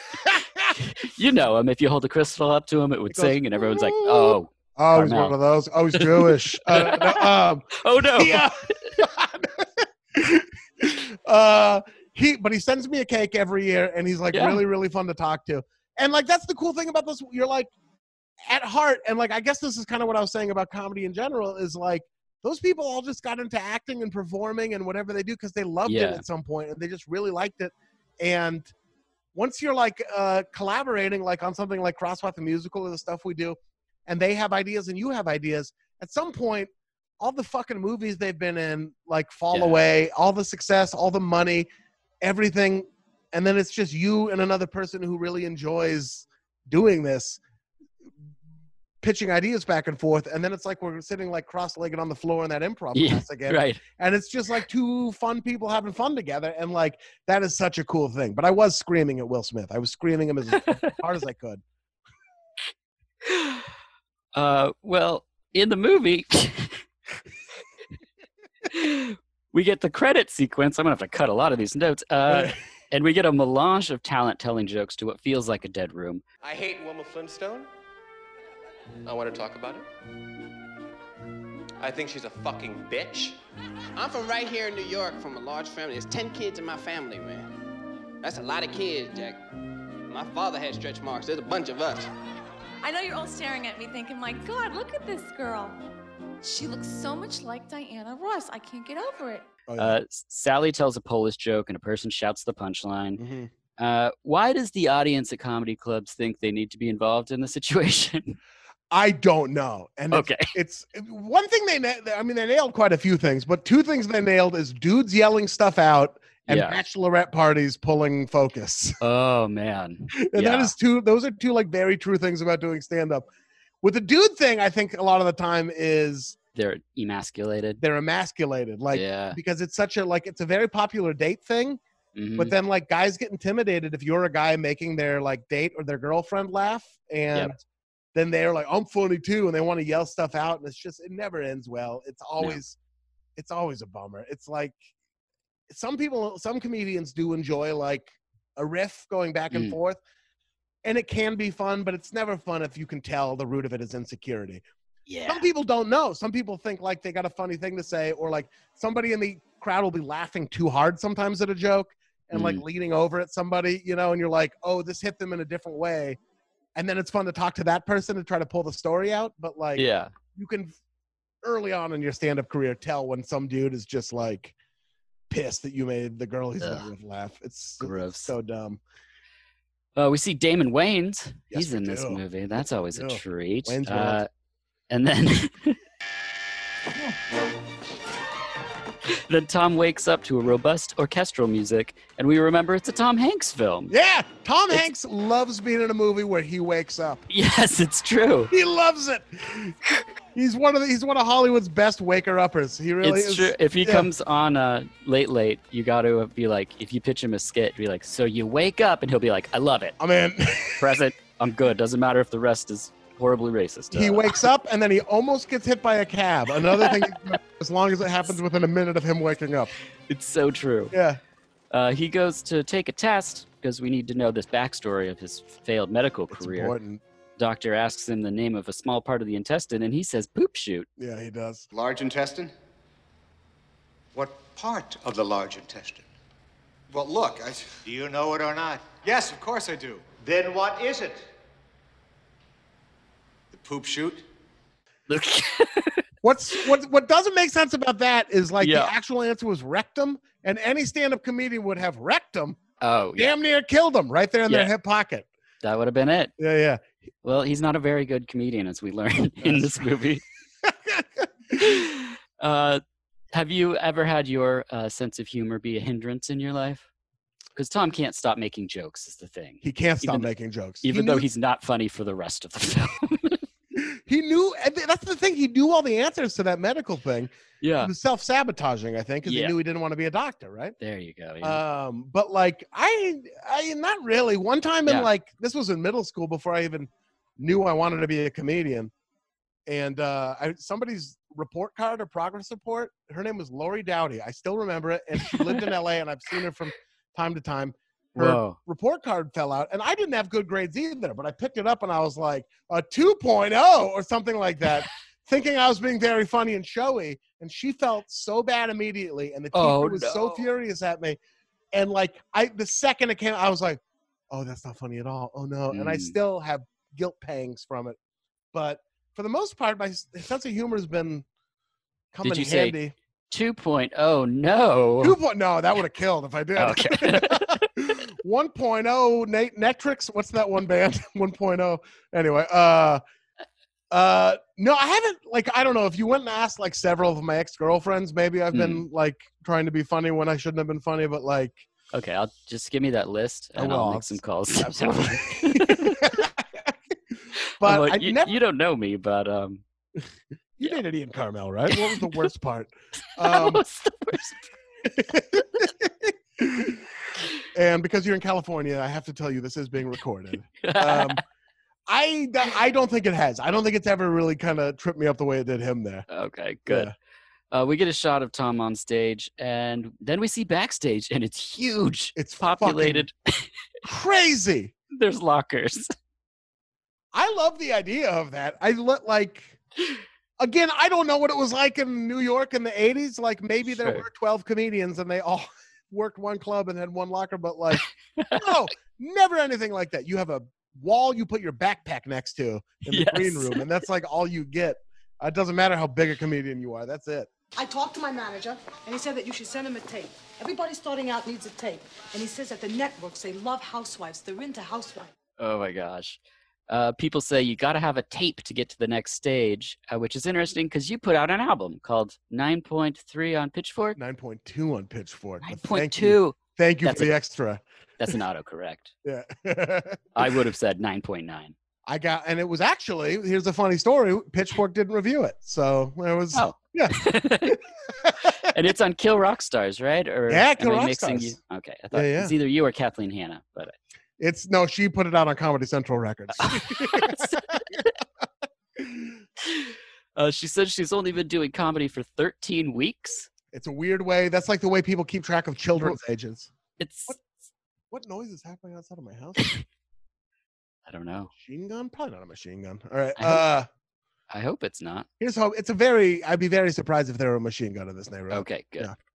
You know him. If you hold a crystal up to him, it would It goes, sing, and everyone's like, "Oh, oh, he's Carmel. one of those. Oh, he's Jewish. uh, no, um, oh no!" yeah. uh, he, but he sends me a cake every year, and he's like Yeah. really, really fun to talk to. And like that's the cool thing about this. You're like at heart, and like I guess this is kind of what I was saying about comedy in general. Is like those people all just got into acting and performing and whatever they do because they loved it Yeah. at some point, and they just really liked it. And once you're like uh, collaborating like on something like Crosswalk the Musical or the stuff we do, and they have ideas and you have ideas, at some point all the fucking movies they've been in, like fall Yeah. away, all the success, all the money, everything. And then it's just you and another person who really enjoys doing this, pitching ideas back and forth. And then it's like we're sitting like cross-legged on the floor in that improv Yeah, class again. right. And it's just like two fun people having fun together. And like, that is such a cool thing. But I was screaming at Will Smith. I was screaming him as hard as I could. Uh, well, in the movie, we get the credit sequence. I'm going to have to cut a lot of these notes. Uh, and we get a melange of talent telling jokes to what feels like a dead room. I hate Wilma Flintstone. I want to talk about it. I think she's a fucking bitch. I'm from right here in New York, from a large family. There's ten kids in my family, man. That's a lot of kids, Jack. My father had stretch marks. There's a bunch of us. I know you're all staring at me thinking, my God, look at this girl. She looks so much like Diana Ross. I can't get over it. Oh, yeah. Uh, Sally tells a Polish joke and a person shouts the punchline. Mhm. Uh, why does the audience at comedy clubs think they need to be involved in the situation? I don't know. And it's, Okay. it's one thing they, na- I mean, they nailed quite a few things, but two things they nailed is dudes yelling stuff out and Yeah. bachelorette parties pulling focus. Oh, man. And that Yeah. is two, those are two like very true things about doing stand-up. With the dude thing, I think a lot of the time is They're emasculated. they're emasculated. Like, Yeah. because it's such a, like, it's a very popular date thing, Mhm. but then like guys get intimidated if you're a guy making their like date or their girlfriend laugh. And Yep. then they're like, I'm funny too. And they want to yell stuff out. And it's just, it never ends well. It's always, it's always a bummer. It's like some people, some comedians do enjoy like a riff going back and Mm. forth. And it can be fun, but it's never fun if you can tell the root of it is insecurity. Yeah. Some people don't know. Some people think like they got a funny thing to say, or like somebody in the crowd will be laughing too hard sometimes at a joke and like Mm. leaning over at somebody, you know, and you're like, oh, this hit them in a different way. And then it's fun to talk to that person and try to pull the story out. But like, Yeah. you can early on in your stand-up career tell when some dude is just like pissed that you made the girl he's Ugh. with laugh. It's, Gross. it's so dumb. Uh, we see Damon Wayans. Yes, He's we in this do. movie. That's always a do. treat. Wayne's Uh, World. and then then Tom wakes up to a robust orchestral music, and we remember it's a Tom Hanks film. Yeah, Tom It's- Hanks loves being in a movie where he wakes up. Yes, it's true. He loves it. He's one of the, he's one of Hollywood's best waker uppers. He really It's is. true. If he yeah. comes on uh, late, late, you got to be like, if you pitch him a skit, be like, so you wake up, and he'll be like, I love it. I mean, Present. I'm good. Doesn't matter if the rest is horribly racist. he Uh, wakes up and then he almost gets hit by a cab. Another thing, as long as it happens within a minute of him waking up. It's so true. Yeah. Uh, he goes to take a test because we need to know this backstory of his failed medical It's career. important. Doctor asks him the name of a small part of the intestine, and he says poop shoot. Yeah, he does. Large intestine? What part of the large intestine? Well, look, I. Do you know it or not? Yes, of course I do. Then what is it? The poop chute? What's what what doesn't make sense about that is like Yeah. the actual answer was rectum, and any stand-up comedian would have rectum. Oh, yeah. Damn near killed him right there in Yeah. their hip pocket. That would have been it. Yeah, yeah. Well, he's not a very good comedian, as we learn in this movie. uh, have you ever had your uh, sense of humor be a hindrance in your life? Because Tom can't stop making jokes, is the thing. He can't stop Even- making jokes. Even he though knew, he's not funny for the rest of the film. he knew, and that's the thing. He knew all the answers to that medical thing. yeah. He was self-sabotaging, I think, because Yeah. he knew he didn't want to be a doctor, right? There you go. Yeah. Um, but like I, I not really. One time in Yeah. like this was in middle school before I even knew I wanted to be a comedian, and uh, I somebody's report card or progress report. Her name was Lori Dowdy. I still remember it, and she lived in L A, and I've seen her from time to time. Her Whoa. report card fell out, and I didn't have good grades either. But I picked it up, and I was like a two point oh or something like that. Thinking I was being very funny and showy, and she felt so bad immediately, and the teacher Oh, was so no. furious at me. And like I, the second it came, I was like, "Oh, that's not funny at all. Oh no!" And I Mm. still have guilt pangs from it. But for the most part, my s- sense of humor has been coming Did you say handy. two point oh, no. Two point no, that would have killed if I did. Okay. one point oh, Nate Netrix. What's that one band? one point oh. Anyway, uh, Uh, no, I haven't. Like, I don't know. If you went and asked like several of my ex girlfriends, maybe I've Hmm. been like trying to be funny when I shouldn't have been funny. But like, Okay, I'll just give me that list I and will. I'll I'll make some s- calls. absolutely. I'm but like, I you, never. you don't know me, but um, You yeah. dated Ian Carmel, right? What was the worst part? that Um, was the worst. and because you're in California, I have to tell you this is being recorded. Um, I I don't think it has. I don't think it's ever really kind of tripped me up the way it did him there. Okay, good. Yeah. Uh, we get a shot of Tom on stage, and then we see backstage, and it's huge. It's populated. Crazy. There's lockers. I love the idea of that. I let like again, I don't know what it was like in New York in the eighties. Like maybe there Sure. were twelve comedians and they all worked one club and had one locker, but like no, never anything like that. You have a wall you put your backpack next to in the green Yes. room, and that's like all you get. It doesn't matter how big a comedian you are. That's it. I talked to my manager, and he said that you should send him a tape. Everybody starting out needs a tape. And he says that the networks, they love housewives. They're into housewives. Oh my gosh. Uh, people say you got to have a tape to get to the next stage, uh, which is interesting because you put out an album called nine point three on Pitchfork. nine point two on Pitchfork. but nine thank point you. two. Thank you That's for the a- extra. That's an autocorrect. Yeah. I would have said nine point nine. I got, and it was actually, here's a funny story. Pitchfork didn't review it. So it was, Oh. yeah. And it's on Kill Rock Stars, right? Or Yeah, am Kill I Rock mixing Stars. You? Okay, I thought Yeah, yeah. it's either you or Kathleen Hanna, but It's no, she put it out on Comedy Central Records. uh, she said she's only been doing comedy for thirteen weeks. It's a weird way. That's like the way people keep track of children's ages. It's What? What noise is happening outside of my house? I don't know. Machine gun? Probably not a machine gun. All right. I hope- Uh, I hope it's not. here's how it's a very, I'd be very surprised if there were a machine gun in this neighborhood. Okay, good. Yeah.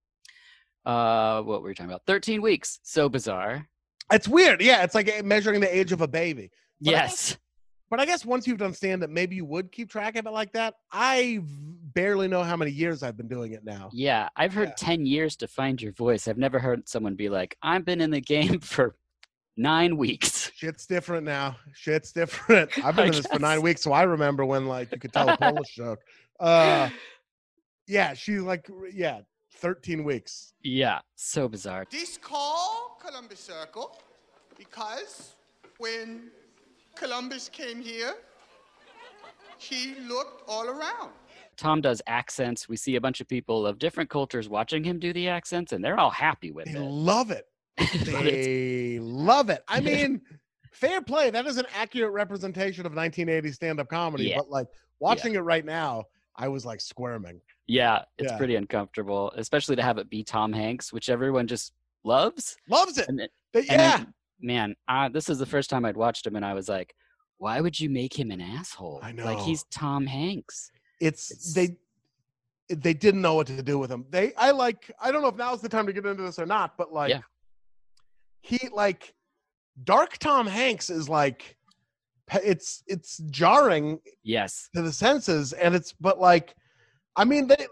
Uh, what were we talking about? thirteen weeks. So bizarre. It's weird. Yeah. It's like measuring the age of a baby. But I Yes. But I guess once you've done stand up, maybe you would keep track of it like that. I barely know how many years I've been doing it now. Yeah, I've heard Yeah. ten years to find your voice. I've never heard someone be like, I've been in the game for nine weeks. Shit's different now. Shit's different. I've been I in this for nine guess. weeks, so I remember when like you could tell a Polish joke. Uh, yeah, she's like, yeah, thirteen weeks. Yeah, so bizarre. This call Columbus Circle because when Columbus came here, he looked all around. Tom does accents. We see a bunch of people of different cultures watching him do the accents, and they're all happy with They it. love it. But it's- They love it. I mean, fair play. That is an accurate representation of nineteen eighty stand-up comedy. Yeah. But like watching it right now, I was like squirming. yeah, it's Yeah. pretty uncomfortable, especially to have it be Tom Hanks, which everyone just loves. Loves it. And it, They- and yeah. then, man, uh, this is the first time I'd watched him, and I was like, why would you make him an asshole? I Like, know. he's Tom Hanks. it's, It's- they they didn't know what to do with him. They I like I don't know if now's the time to get into this or not, but like Yeah. he like Dark Tom Hanks is like pe- it's it's jarring Yes. to the senses, and it's but like I mean they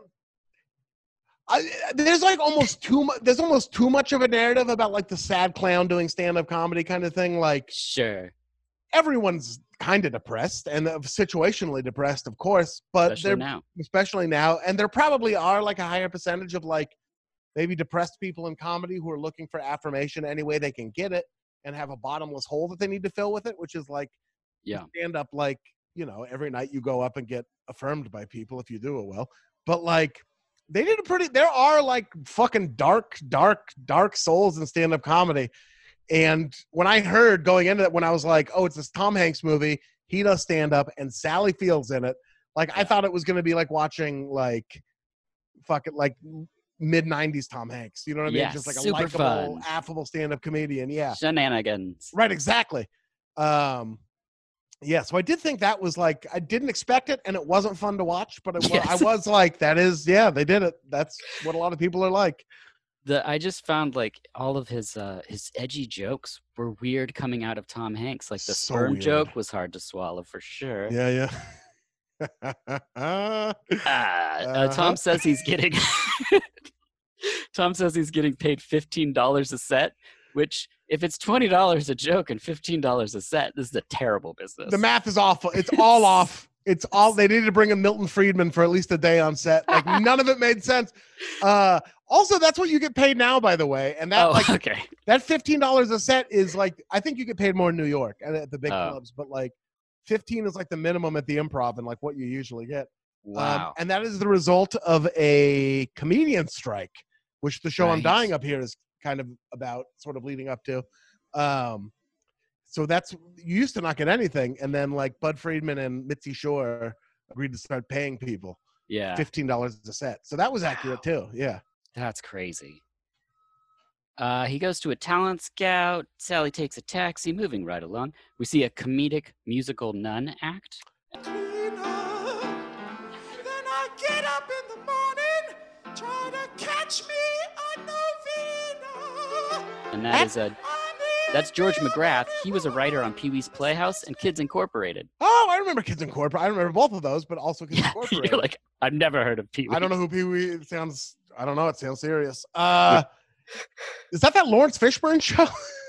I, there's like almost too much there's almost too much of a narrative about like the sad clown doing stand-up comedy kind of thing. Like Sure. everyone's kind of depressed and uh, situationally depressed, of course, but Especially they're now. especially now, and there probably are like a higher percentage of like maybe depressed people in comedy who are looking for affirmation any way they can get it and have a bottomless hole that they need to fill with it, which is like Yeah. stand up, like, you know, every night you go up and get affirmed by people if you do it well. But like they did a pretty there are like fucking dark, dark, dark souls in stand-up comedy. And when I heard going into that, when I was like, oh, it's this Tom Hanks movie, he does stand up and Sally Field's in it. Like, I thought it was going to be like watching like fucking like mid nineties Tom Hanks. You know what I mean? Yeah, Just like a super likable, fun. affable stand up comedian. Yeah. Shenanigans. Right. Exactly. Um, yeah. So I did think that was like, I didn't expect it and it wasn't fun to watch, but it was, Yes. I was like, that is, yeah, they did it. That's what a lot of people are like. The I just found like all of his uh his edgy jokes were weird coming out of Tom Hanks. Like the So sperm weird. joke was hard to swallow for sure. Yeah. Yeah. Ah, uh, Uh-huh. Tom says he's getting Tom says he's getting paid fifteen dollars a set, which if it's twenty dollars a joke and fifteen dollars a set, this is a terrible business. The math is awful. It's all off. It's all, they needed to bring in Milton Friedman for at least a day on set. Like none of it made sense. Uh, also, that's what you get paid now, by the way. And that oh, like okay. that fifteen dollars a set is like, I think you get paid more in New York and at the big Oh. clubs, but like fifteen is like the minimum at the Improv and like what you usually get. Wow. Um, and that is the result of a comedian strike, which the show I'm Right. Dying Up Here is kind of about, sort of leading up to. Um, so that's, you used to not get anything. And then like Bud Friedman and Mitzi Shore agreed to start paying people yeah. fifteen dollars a set. So that was accurate too. Yeah. That's crazy. Uh, he goes to a talent scout. Sally takes a taxi, moving right along. We see a comedic musical nun act. Then I get up in the morning, try to catch me a novena. And that is a that's George McGrath. He was a writer on Pee-wee's Playhouse and Kids Incorporated. Oh, I remember Kids Incorporated. I remember both of those, but also Kids Incorporated. You're like, I've never heard of Pee-wee. I don't know who Pee Wee. It sounds. I don't know. It sounds serious. Uh, is that that Lawrence Fishburne show?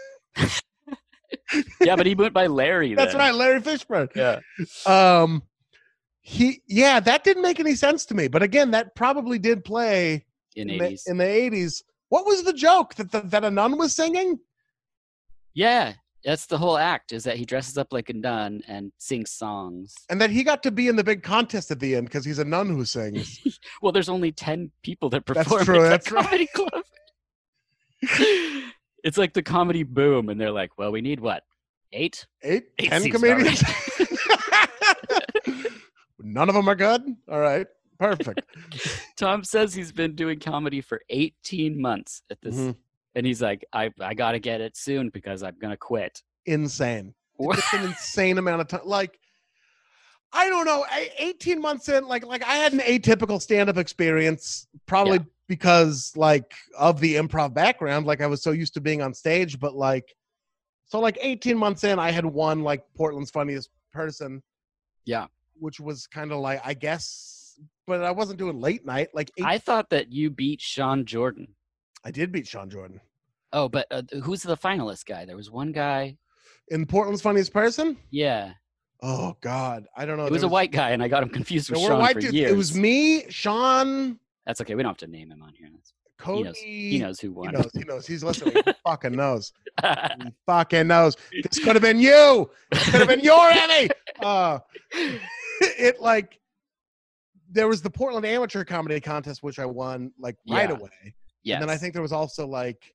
Yeah, but he went by Larry. That's then. right, Larry Fishburne. Yeah. Um, he. Yeah, that didn't make any sense to me. But again, that probably did play In in the, eighties. in the eighties. What was the joke that the, that a nun was singing? Yeah, that's the whole act. Is that he dresses up like a nun and sings songs. And that he got to be in the big contest at the end because he's a nun who sings. Well, there's only ten people that That's perform true, at that's the right. comedy club. It's like the comedy boom, and they're like, "Well, we need what? Eight? Eight, Eight ten seems about comedians. None of them are good. All right, perfect. Tom says he's been doing comedy for eighteen months at this, Mhm. and he's like, "I I gotta get it soon because I'm gonna quit." Insane. What? It's an insane amount of time. Like, I don't know. I, eighteen months in, like, like I had an atypical stand-up experience, probably Yeah. because like of the improv background. Like I was so used to being on stage, but like, so like eighteen months in, I had won like Portland's Funniest Person. Yeah. Which was kind of like, I guess, but I wasn't doing late night. Like eight, I thought that you beat Sean Jordan. I did beat Sean Jordan Oh, but uh, who's the finalist guy? There was one guy. in Portland's Funniest Person. Yeah, Oh God, I don't know. it was There a white guy, and I got him confused with there were Sean white for dudes. years. It was me, Sean, That's okay. We don't have to name him on here. That's, Cody. he knows. He knows who He won. knows. He knows. He's listening. He fucking knows. He fucking knows. This could have been you. This could have been your Emmy. Uh, it like there was the Portland Amateur Comedy Contest, which I won like right Yeah. away. Yes. And then I think there was also like,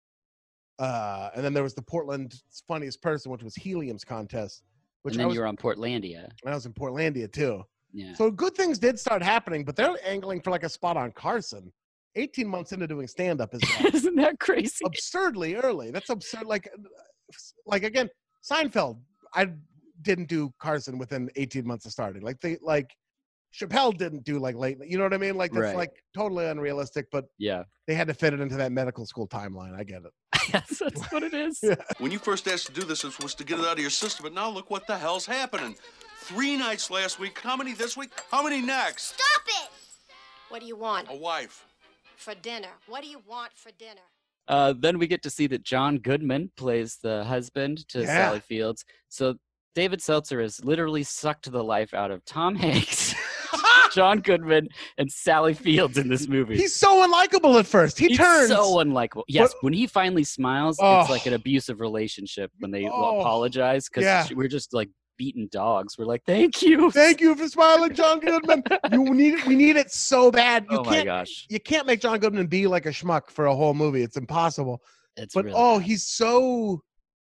uh, and then there was the Portland's Funniest Person, which was Helium's contest, which and I then was, you were on Portlandia. when I was in Portlandia too. Yeah. So good things did start happening, but they're angling for like a spot on Carson. eighteen months into doing stand up is like Isn't that crazy? absurdly early. That's absurd. Like, like again, Seinfeld. I didn't do Carson within eighteen months of starting. Like they like Chappelle didn't do like late. You know what I mean? Like that's Right. like totally unrealistic. But Yeah. they had to fit it into that medical school timeline. I get it. Yes, that's what it is. Yeah. When you first asked to do this, it was to get it out of your system, but now look what the hell's happening. Three nights last week. How many this week? How many next? Stop it! What do you want A wife. for dinner? What do you want for dinner? Uh, then we get to see that John Goodman plays the husband to Yeah. Sally Fields. So David Seltzer has literally sucked the life out of Tom Hanks, John Goodman, and Sally Fields in this movie. He's so unlikable at first. He He's turns so unlikable. Yes, What- when he finally smiles, Oh. it's like an abusive relationship when they Oh. apologize because Yeah. we're just like beaten dogs. We're like, thank you. Thank you for smiling, John Goodman. You need it. We need it so bad. You Oh my can't. gosh. You can't make John Goodman be like a schmuck for a whole movie. It's impossible. It's But really oh, bad. he's so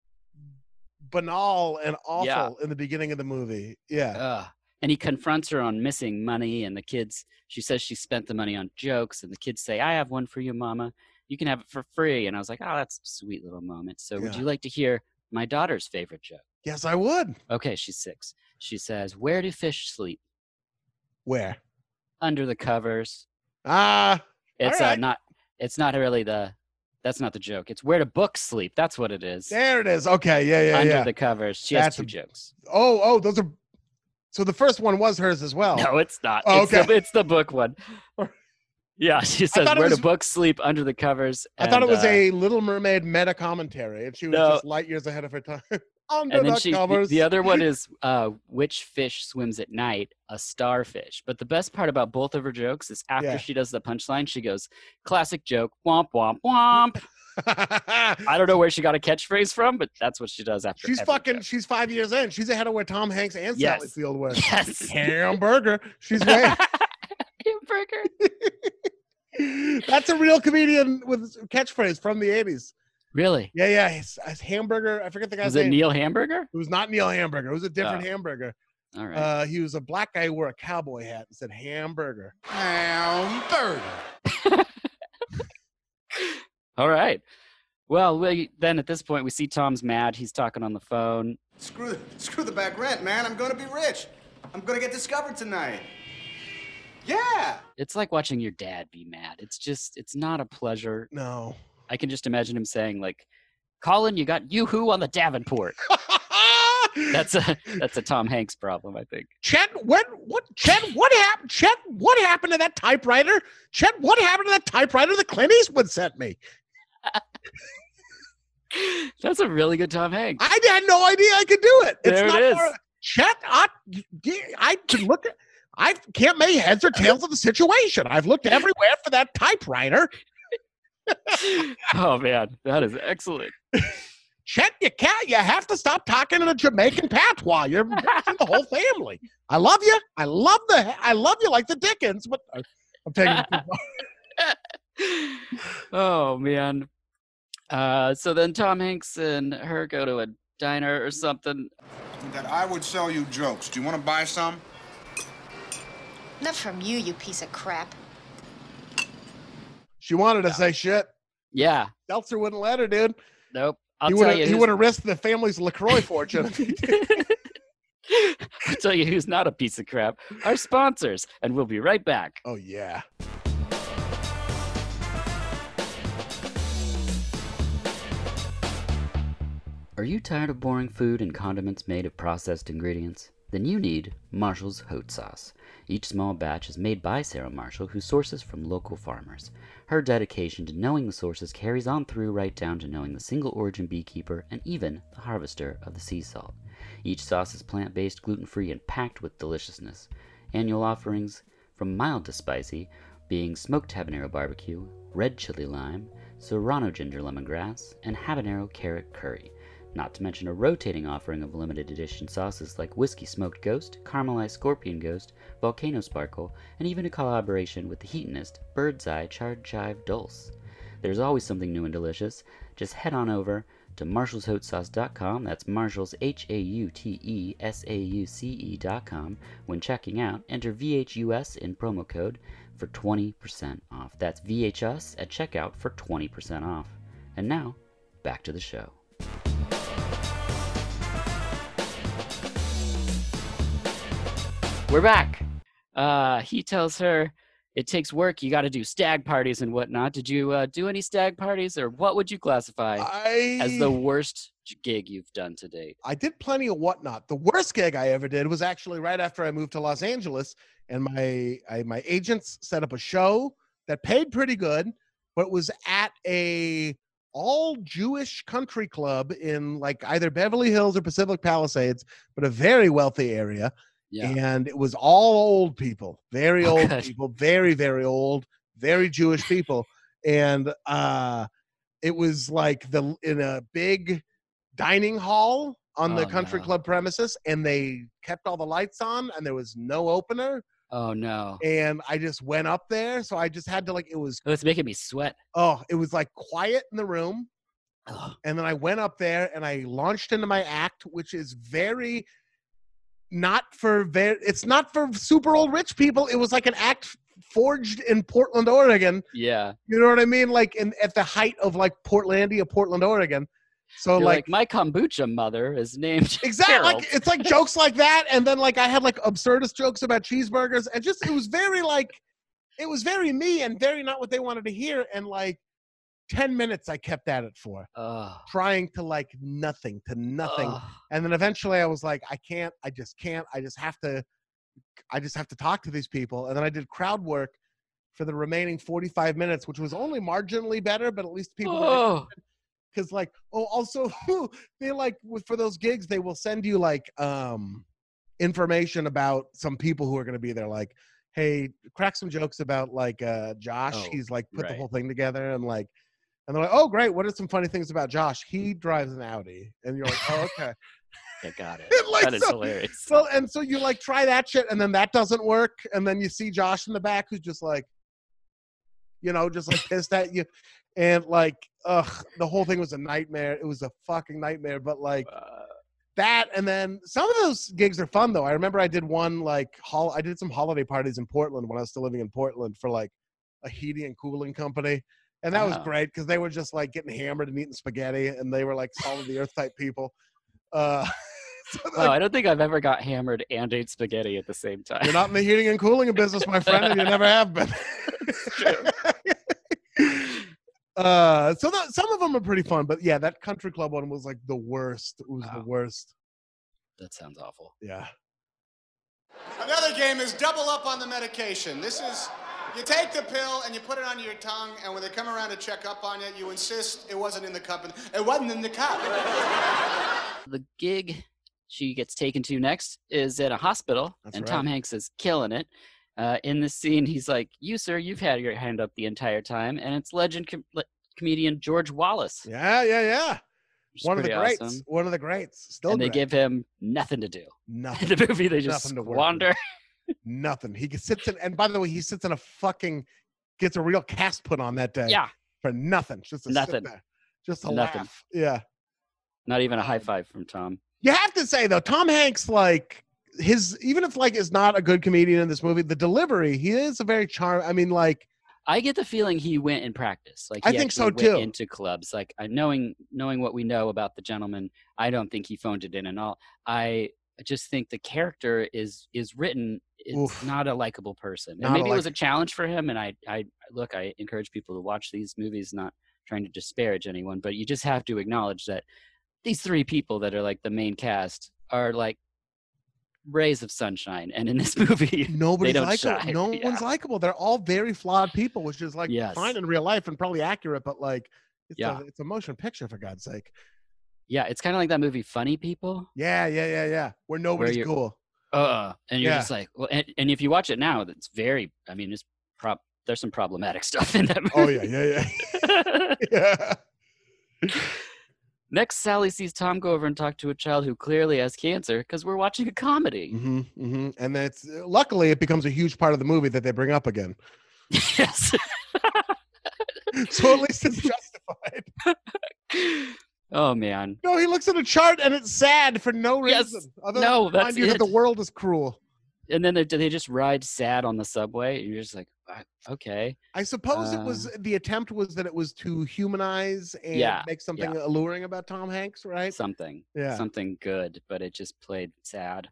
banal and awful Yeah. in the beginning of the movie. Yeah. Ugh. And he confronts her on missing money, and the kids, she says she spent the money on jokes, and the kids say, I have one for you, Mama. You can have it for free. And I was like, oh, that's a sweet little moment. So would Yeah. you like to hear my daughter's favorite joke? Yes, I would. Okay, she's six. She says, where do fish sleep? Where? Under the covers. Ah. It's all uh, right. not, it's not really the, that's not the joke. It's where do books sleep? That's what it is. There it is. Okay. Yeah. Yeah. Under yeah. the covers. She That's has two a- jokes. Oh. Oh. Those are. So the first one was hers as well. No, it's not. Oh, it's, the, okay. it's the book one. Yeah, she says, thought it where was- do books sleep under the covers? I thought it And, was uh, a Little Mermaid meta commentary, and she was No. just light years ahead of her time. Under And then the she, the, covers. the other one is uh, which fish swims at night? A starfish. But the best part about both of her jokes is after Yeah. she does the punchline, she goes, classic joke, womp, womp, womp. I don't know where she got a catchphrase from, but that's what she does after She's every fucking. joke. She's five years in. She's ahead of where Tom Hanks and Yes. Sally Field were. Yes. Hamburger. She's way. Hamburger. That's a real comedian with a catchphrase from the eighties. Really? Yeah, yeah. His, his hamburger. I forget the guy's Was it name. Neil Hamburger? It was not Neil Hamburger. It was a different Oh. hamburger. All right. Uh, he was a black guy who wore a cowboy hat and said hamburger. Hamburger. All right. Well, we, then at this point, we see Tom's mad. He's talking on the phone. Screw the, screw the back rent, man. I'm gonna be rich. I'm gonna get discovered tonight. Yeah. It's like watching your dad be mad. It's just, it's not a pleasure. No. I can just imagine him saying, like, Colin, you got Yoo-Hoo on the Davenport. That's a that's a Tom Hanks problem, I think. Chet, what, what, Chet, what happened? Chet, what happened to that typewriter? Chet, what happened to that typewriter that Clint Eastwood sent me? That's a really good Tom Hanks. I had no idea I could do it. It's There it not is. far- Chet, I, I can look at, I can't make heads or tails of the situation. I've looked everywhere for that typewriter. Oh man, that is excellent. Chet, you can't, you have to stop talking in a Jamaican patois. You're embarrassing the whole family. I love you. I love the, I love you like the Dickens, but uh, I'm taking it too far. Oh man. Uh, so then Tom Hanks and her go to a diner or something. That I would sell you jokes. Do you want to buy some? Not from you, you piece of crap. She wanted to say shit. Yeah. Seltzer wouldn't let her, dude. Nope. I'll he tell would you. have he who's- would have risked the family's LaCroix fortune. I'll tell you who's not a piece of crap. Our sponsors, and we'll be right back. Oh yeah. Are you tired of boring food and condiments made of processed ingredients? Then you need Marshall's Hot Sauce. Each small batch is made by Sarah Marshall, who sources from local farmers. Her dedication to knowing the sources carries on through right down to knowing the single origin beekeeper and even the harvester of the sea salt. Each sauce is plant-based, gluten-free, and packed with deliciousness. Annual offerings from mild to spicy being smoked habanero barbecue, red chili lime, serrano ginger lemongrass, and habanero carrot curry. Not to mention a rotating offering of limited edition sauces like Whiskey Smoked Ghost, Caramelized Scorpion Ghost, Volcano Sparkle, and even a collaboration with the Heatonist Bird's Eye Charred Chive Dulce. There's always something new and delicious. Just head on over to marshalls hot sauce dot com, that's Marshalls H A U T E S A U C E dot com. When checking out, enter V H U S in promo code for twenty percent off. That's V H S at checkout for twenty percent off. And now, back to the show. We're back. Uh, he tells her it takes work. You got to do stag parties and whatnot. Did you uh, do any stag parties, or what would you classify I, as the worst gig you've done to date? I did plenty of whatnot. The worst gig I ever did was actually right after I moved to Los Angeles, and my I, my agents set up a show that paid pretty good, but was at a all Jewish country club in like either Beverly Hills or Pacific Palisades, but a very wealthy area. Yeah. And it was all old people, very Oh, old good. people, very, very old, very Jewish people. And uh, it was like the in a big dining hall on the Oh, country no. club premises, and they kept all the lights on, and there was no opener. Oh no. And I just went up there, so I just had to like it was Oh, it's making me sweat. oh, it was like quiet in the room. Ugh. And then I went up there and I launched into my act, which is very not for very, it's not for super old rich people. It was like an act forged in Portland, Oregon. Yeah. You know what I mean? Like in at the height of like Portlandia, Portland, Oregon. So You're like, like, my kombucha mother is named exactly, Harold. like it's like jokes like that, and then like I had like absurdist jokes about cheeseburgers, and just it was very like, it was very me and very not what they wanted to hear, and like ten minutes I kept at it for, Ugh. trying to like nothing to nothing, Ugh. and then eventually I was like, I can't, I just can't, I just have to, I just have to talk to these people, and then I did crowd work for the remaining forty-five minutes, which was only marginally better, but at least people Oh. because like oh also they like with for those gigs they will send you like um information about some people who are going to be there, like, hey, crack some jokes about like uh Josh. Oh, He's like put right. the whole thing together, and like and they're like, oh great, what are some funny things about Josh? He drives an Audi. And you're like, oh okay. Yeah, got it. Like, That is so- hilarious. So and so you like try that shit, and then that doesn't work, and then you see Josh in the back who's just like, you know, just like pissed at you, and like, ugh, the whole thing was a nightmare. It was a fucking nightmare. But like that, and then some of those gigs are fun though. I remember I did one like hol- I did some holiday parties in Portland when I was still living in Portland for like a heating and cooling company, and that was Oh. great because they were just like getting hammered and eating spaghetti, and they were like solid of the earth type people. Uh, so, Wow, like, I don't think I've ever got hammered and ate spaghetti at the same time. you're not in the heating and cooling business, my friend, and you never have been. uh, so that, some of them are pretty fun, but yeah, that country club one was like the worst. It was Wow. the worst. That sounds awful. Yeah. Another game is double up on the medication. This is, you take the pill and you put it under your tongue, and when they come around to check up on you, you insist it wasn't in the cup. And it wasn't in the cup. The gig she gets taken to next is at a hospital, That's and right. Tom Hanks is killing it. Uh, in this scene, he's like, "You, sir, you've had your hand up the entire time," and it's legend com- le- comedian George Wallace. Yeah, yeah, yeah. which is One of the pretty greats. awesome. One of the greats. Still And they great. give him nothing to do. nothing. In the movie, they just Nothing to work with. squander. Nothing. He sits in, and by the way, he sits in a fucking, gets a real cast put on that day. Yeah, For nothing. Just to Nothing. sit there. Just to Nothing. laugh. Yeah. not even a high five from Tom. You have to say though, Tom Hanks, like his, even if like is not a good comedian in this movie, the delivery, he is a very charm. I mean, like, I get the feeling he went in practice. Like I he think so, actually went too. into clubs. Like I knowing knowing what we know about the gentleman, I don't think he phoned it in and all. I just think the character is is written. It's Oof. not a likable person. Not And a maybe it was a like- challenge for him. And I I look, I encourage people to watch these movies, not trying to disparage anyone, but you just have to acknowledge that these three people that are like the main cast are like rays of sunshine. And in this movie, nobody's don't likable. shine. No Yeah. one's likable. They're all very flawed people, which is like Yes. fine in real life and probably accurate, but like, it's, Yeah. a, it's a motion picture for God's sake. yeah, it's kind of like that movie Funny People. Yeah, yeah, yeah, yeah. Where nobody's you're- cool. Uh, and you're Yeah. just like, well, and, and if you watch it now, it's very, I mean, it's prop, there's some problematic stuff in that movie. Oh yeah, yeah, yeah. yeah. Next, Sally sees Tom go over and talk to a child who clearly has cancer because we're watching a comedy. hmm hmm And that's luckily it becomes a huge part of the movie that they bring up again. Yes. So at least it's justified. Oh man. No, he looks at a chart and it's sad for no Yes. reason. Other No, than to that's remind you that it. the world is cruel. And then they, they just ride sad on the subway. And you're just like, "Ah, okay. I suppose it was Uh, the attempt was that it was to humanize and Yeah, make something yeah. alluring about Tom Hanks, right? Something. Yeah. Something good, but it just played sad.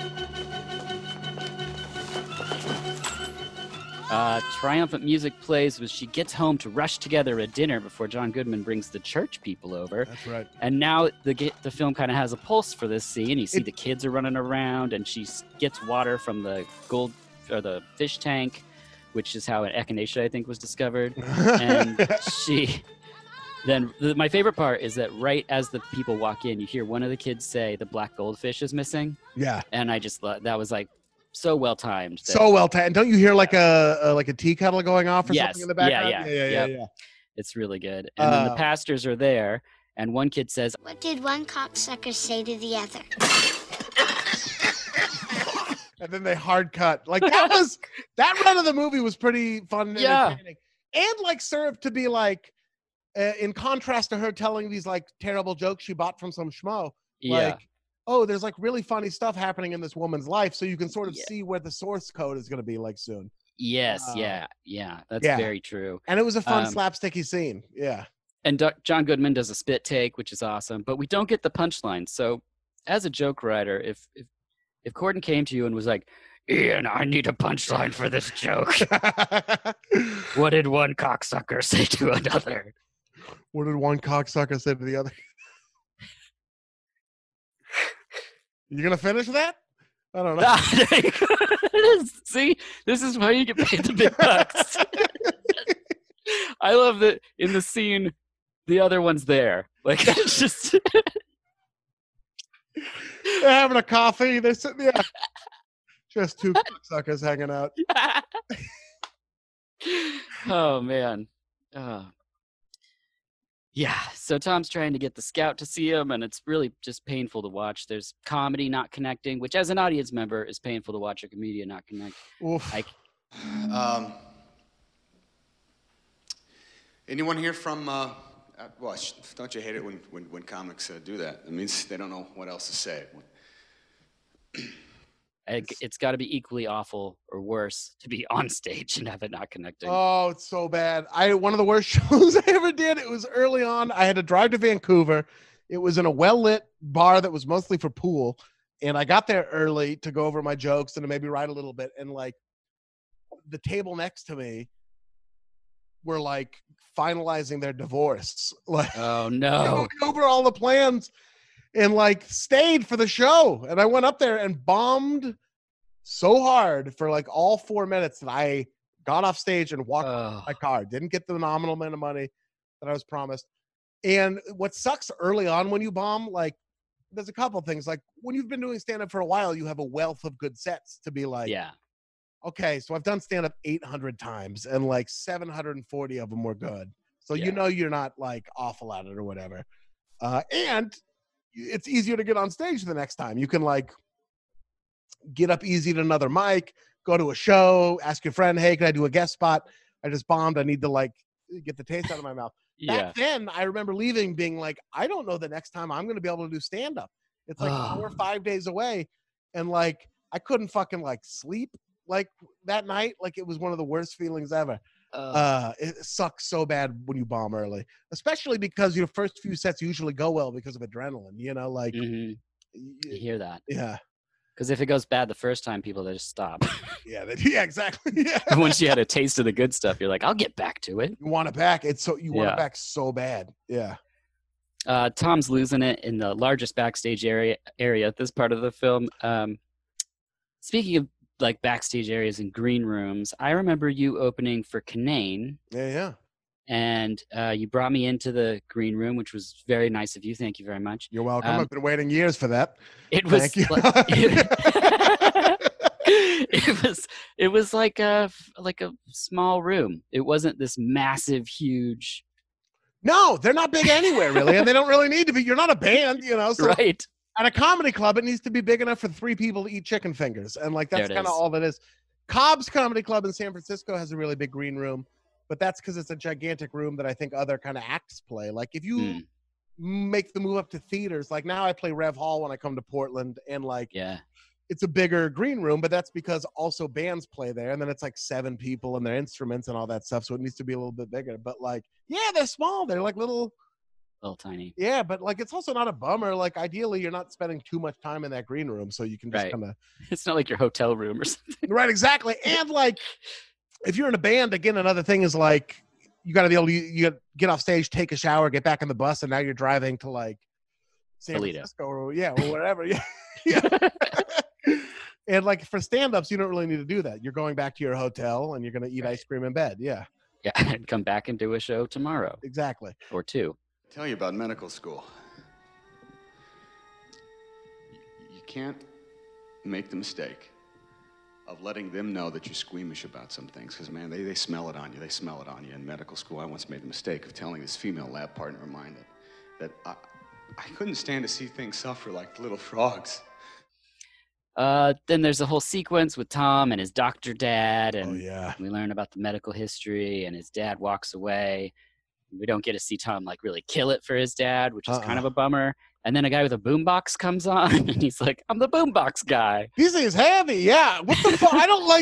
Uh, triumphant music plays as she gets home to rush together a dinner before John Goodman brings the church people over. That's right. And now the ge- the film kind of has a pulse for this scene. You see the kids are running around, and she s- gets water from the gold or the fish tank, which is how an echinacea I think was discovered. And she then the, my favorite part is that right as the people walk in, you hear one of the kids say the black goldfish is missing, Yeah. and I just lo- that was like so well timed. that- So well taken. Don't you hear like a, a like a tea kettle going off or Yes. something in the Yeah, background? yeah, yeah, yeah, yep. yeah. It's really good. And then the Uh, pastors are there, and one kid says, What did one cocksucker say to the other? And then they hard cut. Like that was that run of the movie was pretty fun and Yeah. entertaining. And like served to be like uh, in contrast to her telling these like terrible jokes she bought from some schmo. Yeah. Like, oh, there's like really funny stuff happening in this woman's life, so you can sort of Yeah. see where the source code is going to be like soon. yes, Uh, yeah, yeah, that's yeah. very true. And it was a fun Um, slapsticky scene. Yeah. And Do- John Goodman does a spit take, which is awesome, but we don't get the punchline. So, as a joke writer, if if if Corden came to you and was like, "Ian, I need a punchline for this joke," what did one cocksucker say to another? What did one cocksucker say to the other? You gonna finish that? I don't know. Ah, there you go. See, this is why you get paid the big bucks. I love that in the scene, the other one's there. Like, it's just... They're having a coffee. They're sitting there. Just two suckers hanging out. Oh, man. Oh. Yeah, so Tom's trying to get the scout to see him, and it's really just painful to watch. There's comedy not connecting, which as an audience member is painful to watch a comedian not connect. Oof. I, Um, anyone here from, uh, uh, well, sh- don't you hate it when, when, when comics uh, do that? It means they don't know what else to say. I it's got to be equally awful or worse to be on stage and have it not connecting. Oh, it's so bad. I one of the worst shows I ever did. It was early on. I had to drive to Vancouver. It was in a well-lit bar that was mostly for pool. And I got there early to go over my jokes and to maybe write a little bit. And like the table next to me were like finalizing their divorce. Like, oh no. Going over all the plans and like stayed for the show. And I went up there and bombed so hard for like all four minutes that I got off stage and walked oh. my car. Didn't get the nominal amount of money that I was promised. And what sucks early on when you bomb, like there's a couple things. Like when you've been doing stand-up for a while, you have a wealth of good sets to be like, yeah. Okay, so I've done stand-up eight hundred times and like seven hundred forty of them were good. So yeah. you know you're not like awful at it or whatever. Uh, and it's easier to get on stage the next time. You can like get up easy to another mic, go to a show, ask your friend, hey, can I do a guest spot? I just bombed. I need to like get the taste out of my mouth. Yeah. Back then, I remember leaving being like, I don't know the next time I'm going to be able to do stand-up. It's like four or five days away. And like, I couldn't fucking like sleep like that night. Like it was one of the worst feelings ever. Uh, uh, it sucks so bad when you bomb early, especially because your first few sets usually go well because of adrenaline, you know, like mm-hmm. you hear that. Yeah. Because if it goes bad the first time, people they just stop. Yeah, they, yeah, exactly. Yeah. And once you had a taste of the good stuff, you're like, I'll get back to it. You want it back. It's so you want yeah. it back so bad. Yeah. Uh, Tom's losing it in the largest backstage area area at this part of the film. Um, speaking of like backstage areas and green rooms, I remember you opening for Kanane. Yeah, yeah. And uh, you brought me into the green room, which was very nice of you. Thank you very much. You're welcome. Um, I've been waiting years for that. It was Thank you. like, it, it was it was like a like a small room. It wasn't this massive, huge. No, they're not big anywhere really, and they don't really need to be. You're not a band, you know. So right. At a comedy club, it needs to be big enough for three people to eat chicken fingers, and like that's kind of all that is. Cobb's Comedy Club in San Francisco has a really big green room, but that's because it's a gigantic room that I think other kind of acts play. Like if you mm. make the move up to theaters, like now I play Rev Hall when I come to Portland, and like yeah, it's a bigger green room, but that's because also bands play there, and then it's like seven people and their instruments and all that stuff, so it needs to be a little bit bigger. But like, yeah, they're small. They're like little. Little tiny. Yeah, but like it's also not a bummer. Like ideally you're not spending too much time in that green room, so you can just right. kind of it's not like your hotel room or something. Right, exactly. And like if you're in a band, again, another thing is like you gotta be able to you gotta get off stage, take a shower, get back on the bus, and now you're driving to like San Alita. Francisco or yeah, or whatever. Yeah. Yeah. And like for stand-ups, you don't really need to do that. You're going back to your hotel and you're gonna eat right. ice cream in bed. Yeah. Yeah, and come back and do a show tomorrow. Exactly. Or two. Tell you about medical school. You can't make the mistake of letting them know that you're squeamish about some things, because, man, they, they smell it on you. They smell it on you. In medical school, I once made the mistake of telling this female lab partner of mine that, that I, I couldn't stand to see things suffer like little frogs. Uh, then there's a whole sequence with Tom and his doctor dad, and oh, yeah. we learn about the medical history, and his dad walks away. We don't get to see Tom like really kill it for his dad, which is uh-uh. kind of a bummer. And then a guy with a boombox comes on, and he's like, "I'm the boombox guy." This is heavy, yeah. What the fuck? I don't like.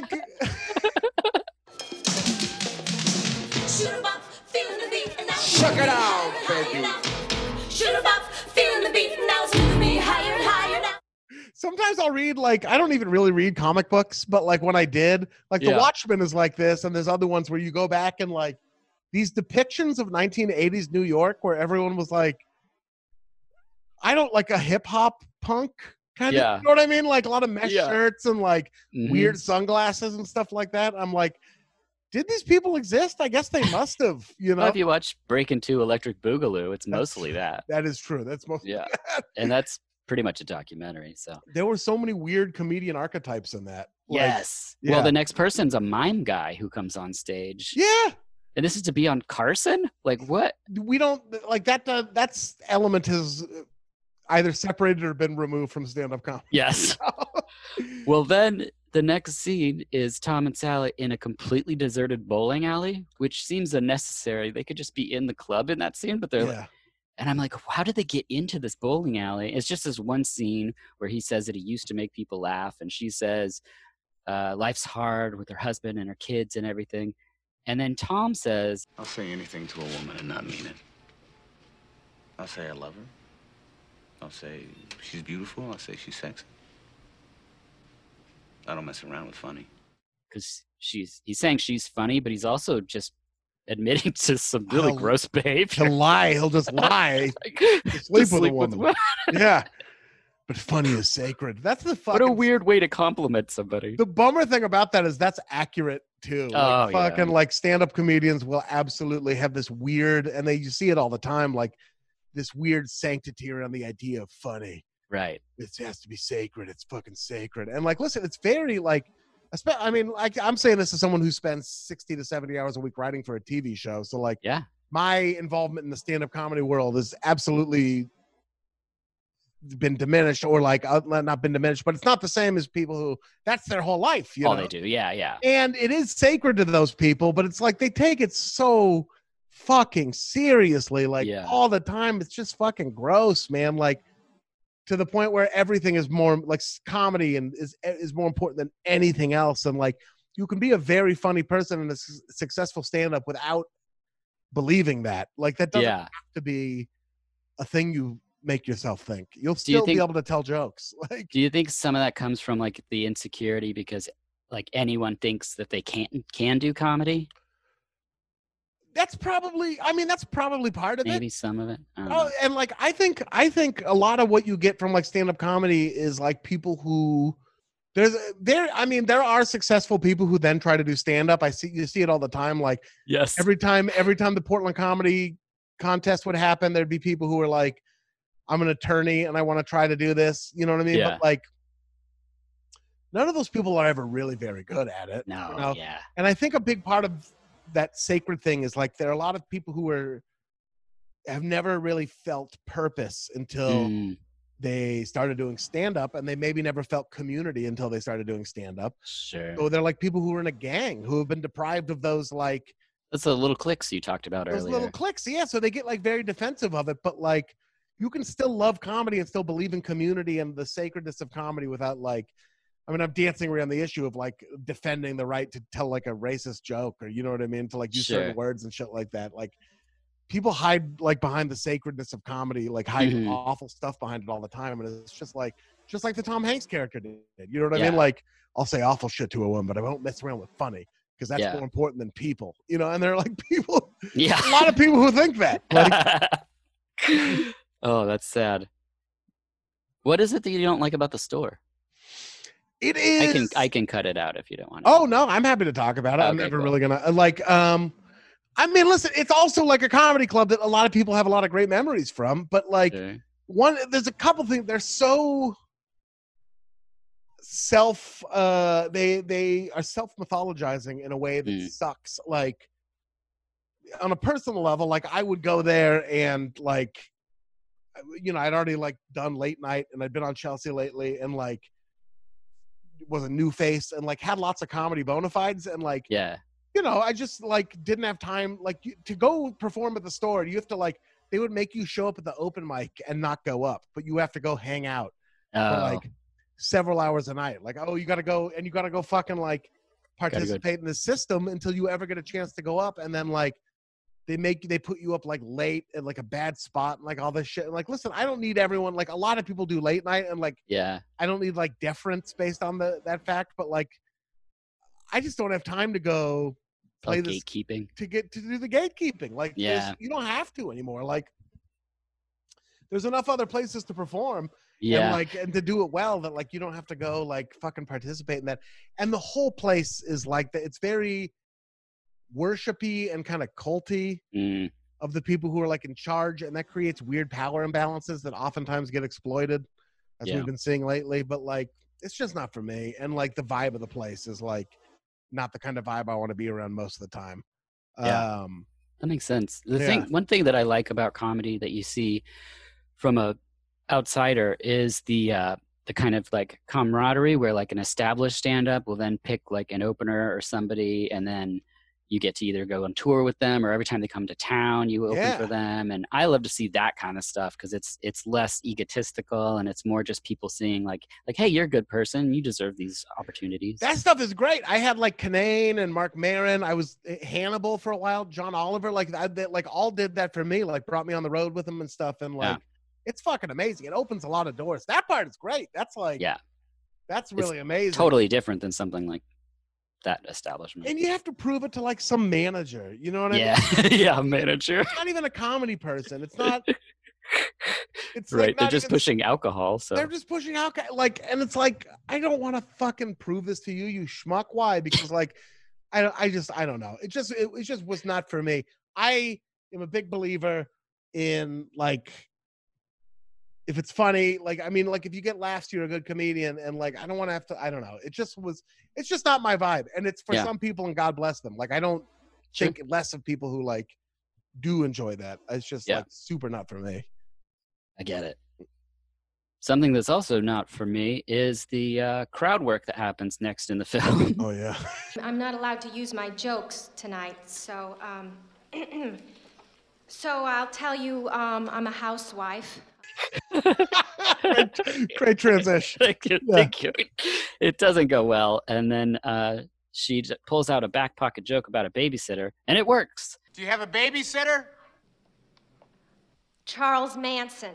Shoot 'em up, feeling the beat, and now check it out, baby. Shoot 'em up, feeling the beat, and now it's moving me higher and higher now. Sometimes I'll read, like, I don't even really read comic books, but like when I did, like yeah. The Watchmen is like this, and there's other ones where you go back and like these depictions of nineteen eighties New York where everyone was like, I don't like a hip hop punk kind Yeah. of, you know what I mean? Like a lot of mesh Yeah. shirts and like Mhm. weird sunglasses and stuff like that. I'm like, did these people exist? I guess they must have, you know? Well, if you watch Breaking Two Electric Boogaloo, it's mostly that. That is true. That's most. Yeah. And that's pretty much a documentary. So There were so many weird comedian archetypes in that. Like, yes. yeah. Well, the next person's a mime guy who comes on stage. Yeah. And this is to be on Carson? Like what? We don't like that. Uh, that's element has either separated or been removed from stand-up comedy. Yes. Well, then the next scene is Tom and Sally in a completely deserted bowling alley, which seems unnecessary. They could just be in the club in that scene, but they're Yeah. like, and I'm like, how did they get into this bowling alley? It's just this one scene where he says that he used to make people laugh, and she says uh, life's hard with her husband and her kids and everything. And then Tom says, I'll say anything to a woman and not mean it. I'll say I love her. I'll say she's beautiful. I'll say she's sexy. I don't mess around with funny. because she's he's saying she's funny, but he's also just admitting to some really He'll- gross behavior. He'll lie. He'll just lie. Like, to to sleep with a sleep with woman. women. Yeah. But funny is sacred. That's the What a fucking weird way to compliment somebody. The bummer thing about that is that's accurate too. Oh, Like yeah. fucking like stand-up comedians will absolutely have this weird, and they you see it all the time, like this weird sanctity around the idea of funny. Right. It has to be sacred. It's fucking sacred. And like, listen, it's very like, espe- I mean, like I'm saying this as someone who spends sixty to seventy hours a week writing for a T V show. So like, Yeah. my involvement in the stand-up comedy world is absolutely been diminished, or like uh, not been diminished, but it's not the same as people who that's their whole life. You All know? they do. Yeah, yeah. And it is sacred to those people, but it's like they take it so fucking seriously, like Yeah. all the time. It's just fucking gross, man. Like to the point where everything is more like s- comedy and is is more important than anything else. And like you can be a very funny person and a s- successful stand-up without believing that. Like that doesn't Yeah. have to be a thing you make yourself think. You'll Do you still think- be able to tell jokes. Like Do you think some of that comes from like the insecurity because like anyone thinks that they can't can do comedy? that's probably. I mean, that's probably part of it. Maybe some of it. I don't Oh, know. and like I think I think a lot of what you get from like stand-up comedy is like people who there's there I mean there are successful people who then try to do stand-up. I see you see it all the time. Like Yes. every time every time the Portland comedy contest would happen, there'd be people who were like, I'm an attorney and I want to try to do this. You know what I mean? Yeah. But like none of those people are ever really very good at it. No. you know? Yeah. And I think a big part of that sacred thing is like there are a lot of people who are have never really felt purpose until Mm, they started doing stand up, and they maybe never felt community until they started doing stand up. sure. So they're like people who are in a gang who have been deprived of those like That's the little clicks you talked about those earlier. little clicks. Yeah, so they get like very defensive of it, but like you can still love comedy and still believe in community and the sacredness of comedy without like I mean, I'm dancing around the issue of like defending the right to tell like a racist joke, or you know what I mean, to like use Sure. certain words and shit like that. Like people hide like behind the sacredness of comedy, like hide Mhm. awful stuff behind it all the time, and it's just like just like the Tom Hanks character did. You know what I Yeah. mean? Like I'll say awful shit to a woman, but I won't mess around with funny because that's Yeah. more important than people. You know, and they're like people. Yeah. A lot of people who think that. Like, Oh, that's sad. What is it that you don't like about the store? it is. I can I can cut it out if you don't want to. Oh no, I'm happy to talk about it. I'm Okay, never cool. really gonna uh, like. Um, I mean, listen, it's also like a comedy club that a lot of people have a lot of great memories from. But like Sure. one, there's a couple things. They're so self. Uh, they they are self mythologizing in a way that Mm. sucks. Like on a personal level, like I would go there and like, you know, I'd already like done late night and I'd been on Chelsea lately and like was a new face and like had lots of comedy bona fides and like Yeah. you know I just like didn't have time like you, to go perform at the store. You have to like they would make you show up at the open mic and not go up, but you have to go hang out for Oh, like several hours a night. Like oh you got to go and you got to go fucking like go- participate in the system until you ever get a chance to go up, and then like they make they put you up like late at like a bad spot and like all this shit. And, like listen, I don't need everyone, like a lot of people do late night and like yeah. I don't need like deference based on the that fact, but like I just don't have time to go play Like this gatekeeping. to get to do the gatekeeping. Like there's- Yeah. you don't have to anymore. Like there's enough other places to perform. Yeah. And like, and to do it well, that like you don't have to go like fucking participate in that. And the whole place is like that. It's very worshipy and kind of culty Mm. of the people who are like in charge, and that creates weird power imbalances that oftentimes get exploited, as Yeah. we've been seeing lately. But like, it's just not for me. And like, the vibe of the place is like not the kind of vibe I want to be around most of the time. Yeah. Um, That makes sense. The Yeah. thing, one thing that I like about comedy that you see from a outsider is the uh, the kind of like camaraderie where like an established stand-up will then pick like an opener or somebody, and then you get to either go on tour with them, or every time they come to town, you open Yeah. for them. And I love to see that kind of stuff because it's it's less egotistical and it's more just people seeing like like hey, you're a good person, you deserve these opportunities. that stuff is great. I had like Kinane and Mark Maron. I was eh, Hannibal for a while. John Oliver, like I, they, like all did that for me. Like brought me on the road with them and stuff. And like, it's fucking amazing. It opens a lot of doors. That part is great. That's like, Yeah, that's It's really amazing. totally different than something like that establishment. And you have to prove it to like some manager. You know what I Yeah, mean? yeah, manager. It's not even a comedy person. It's not. It's Right, like they're not just even- pushing alcohol. So They're just pushing alcohol. Like, and it's like, I don't want to fucking prove this to you, you schmuck. Why? Because like, I don't. I just. I don't know. It just. It, it just was not for me. I am a big believer in like, if it's funny, like I mean, like if you get laughs, you're a good comedian, and like I don't want to have to. I don't know. It just was. It's just not my vibe, and it's for Yeah. some people, and God bless them. Like I don't Sure. think less of people who like do enjoy that. It's just Yeah. like super not for me. I get it. Something that's also not for me is the uh, crowd work that happens next in the film. Oh yeah. I'm not allowed to use my jokes tonight, so, um, so I'll tell you, um, I'm a housewife. great, great transition. Thank you, Yeah. thank you. It doesn't go well, and then uh, she j- pulls out a back pocket joke about a babysitter, and it works. Do you have a babysitter? Charles Manson.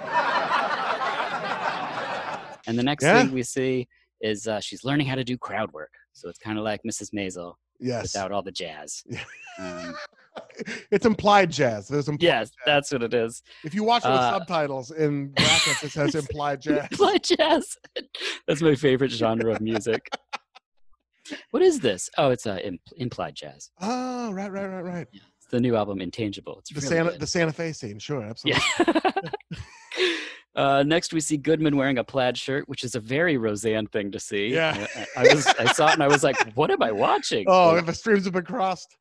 And the next Yeah. thing we see is uh, she's learning how to do crowd work. So it's kind of like Missus Maisel Yes. without all the jazz. Yeah. Um, It's implied jazz. There's implied yes, jazz. that's what it is. If you watch it with Uh, subtitles in brackets, it says implied jazz. Implied jazz. That's my favorite genre of music. What is this? Oh, it's uh, imp- implied jazz. Oh, right, right, right, right. It's the new album, Intangible. It's The really Santa, good. the Santa Fe scene, sure, absolutely. Yeah. uh, next, we see Goodman wearing a plaid shirt, which is a very Roseanne thing to see. Yeah. I, I, I was, I saw it and I was like, "What am I watching?" Oh, Like, if the streams have been crossed.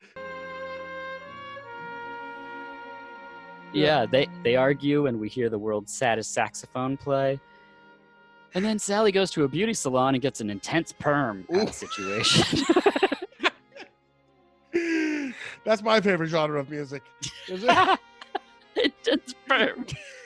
yeah. They they argue, and we hear the world's saddest saxophone play. And then Sally goes to a beauty salon and gets an intense perm kind of situation. That's my favorite genre of music. Is it? Intense perm.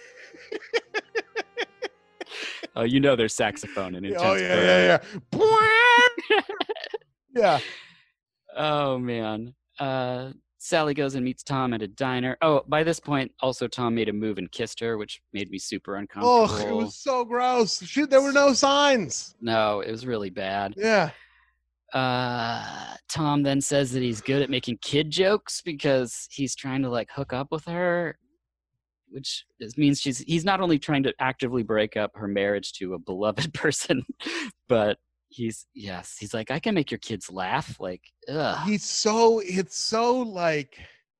Oh, you know there's saxophone in intense Oh, yeah, perm. yeah, yeah. Yeah. Oh man. Uh, Sally goes and meets Tom at a diner. Oh, by this point, also Tom made a move and kissed her, which made me super uncomfortable. Oh, it was so gross. Shoot, there were no signs. No, it was really bad. Yeah. Uh, Tom then says that he's good at making kid jokes because he's trying to like hook up with her, which is, means she's he's not only trying to actively break up her marriage to a beloved person, but he's yes, he's like, I can make your kids laugh. Like, ugh. He's so it's so like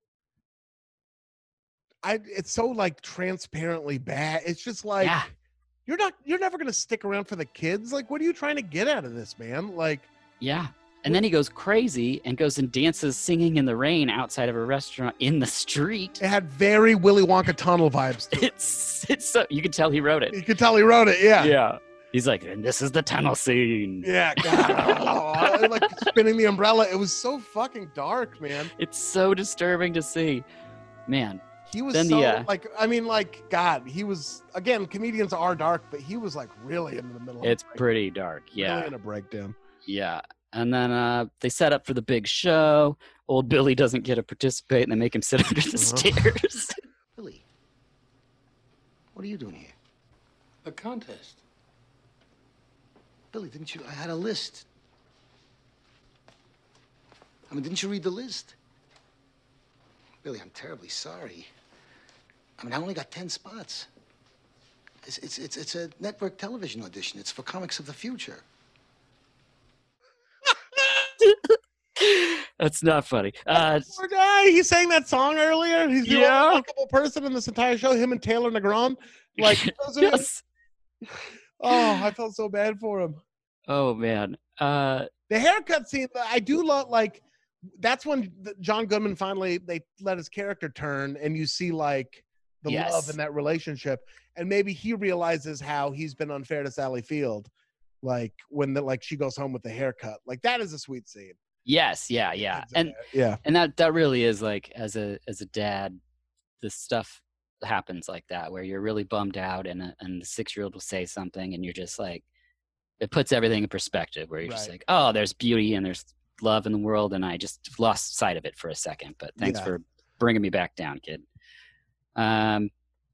I it's so like transparently bad. It's just like Yeah. you're not you're never gonna stick around for the kids. Like, what are you trying to get out of this, man? Like, Yeah. And then he goes crazy and goes and dances singing in the rain outside of a restaurant in the street. it had very Willy Wonka tunnel vibes to it. It's it's so you can tell he wrote it. You could tell he wrote it, yeah. Yeah. He's like, and this is the tunnel scene. Yeah, God. Like spinning the umbrella. It was so fucking dark, man. It's so disturbing to see. Man. He was Then so the, uh, like I mean, like God, he was again, comedians are dark, but he was like really in the middle of It's a break- pretty dark. Yeah. really in a breakdown. Yeah. And then uh, they set up for the big show. Old Billy doesn't get to participate and they make him sit under the stairs. Billy, what are you doing here? A contest. Billy, didn't you? I had a list. I mean, didn't you read the list? Billy, I'm terribly sorry. I mean, I only got ten spots. It's, it's, it's, it's a network television audition. It's for comics of the future. That's not funny. Uh, Poor guy. He sang that song earlier. He's the Yeah. only likable person in this entire show. Him and Taylor Negron. Like, those are- yes. oh, I felt so bad for him. Oh man. Uh, The haircut scene, I do love. Like, that's when the- John Goodman finally they let his character turn, and you see like the Yes. love in that relationship, and maybe he realizes how he's been unfair to Sally Field. Like when the like she goes home with the haircut. Like that is a sweet scene. yes. Yeah. Yeah. And Yeah. and that that really is like as a as a dad, this stuff happens like that where you're really bummed out, and a, and the six year old will say something, and you're just like, it puts everything in perspective. Where you're just Right. like, oh, there's beauty and there's love in the world, and I just lost sight of it for a second. But thanks Yeah. for bringing me back down, kid. Um.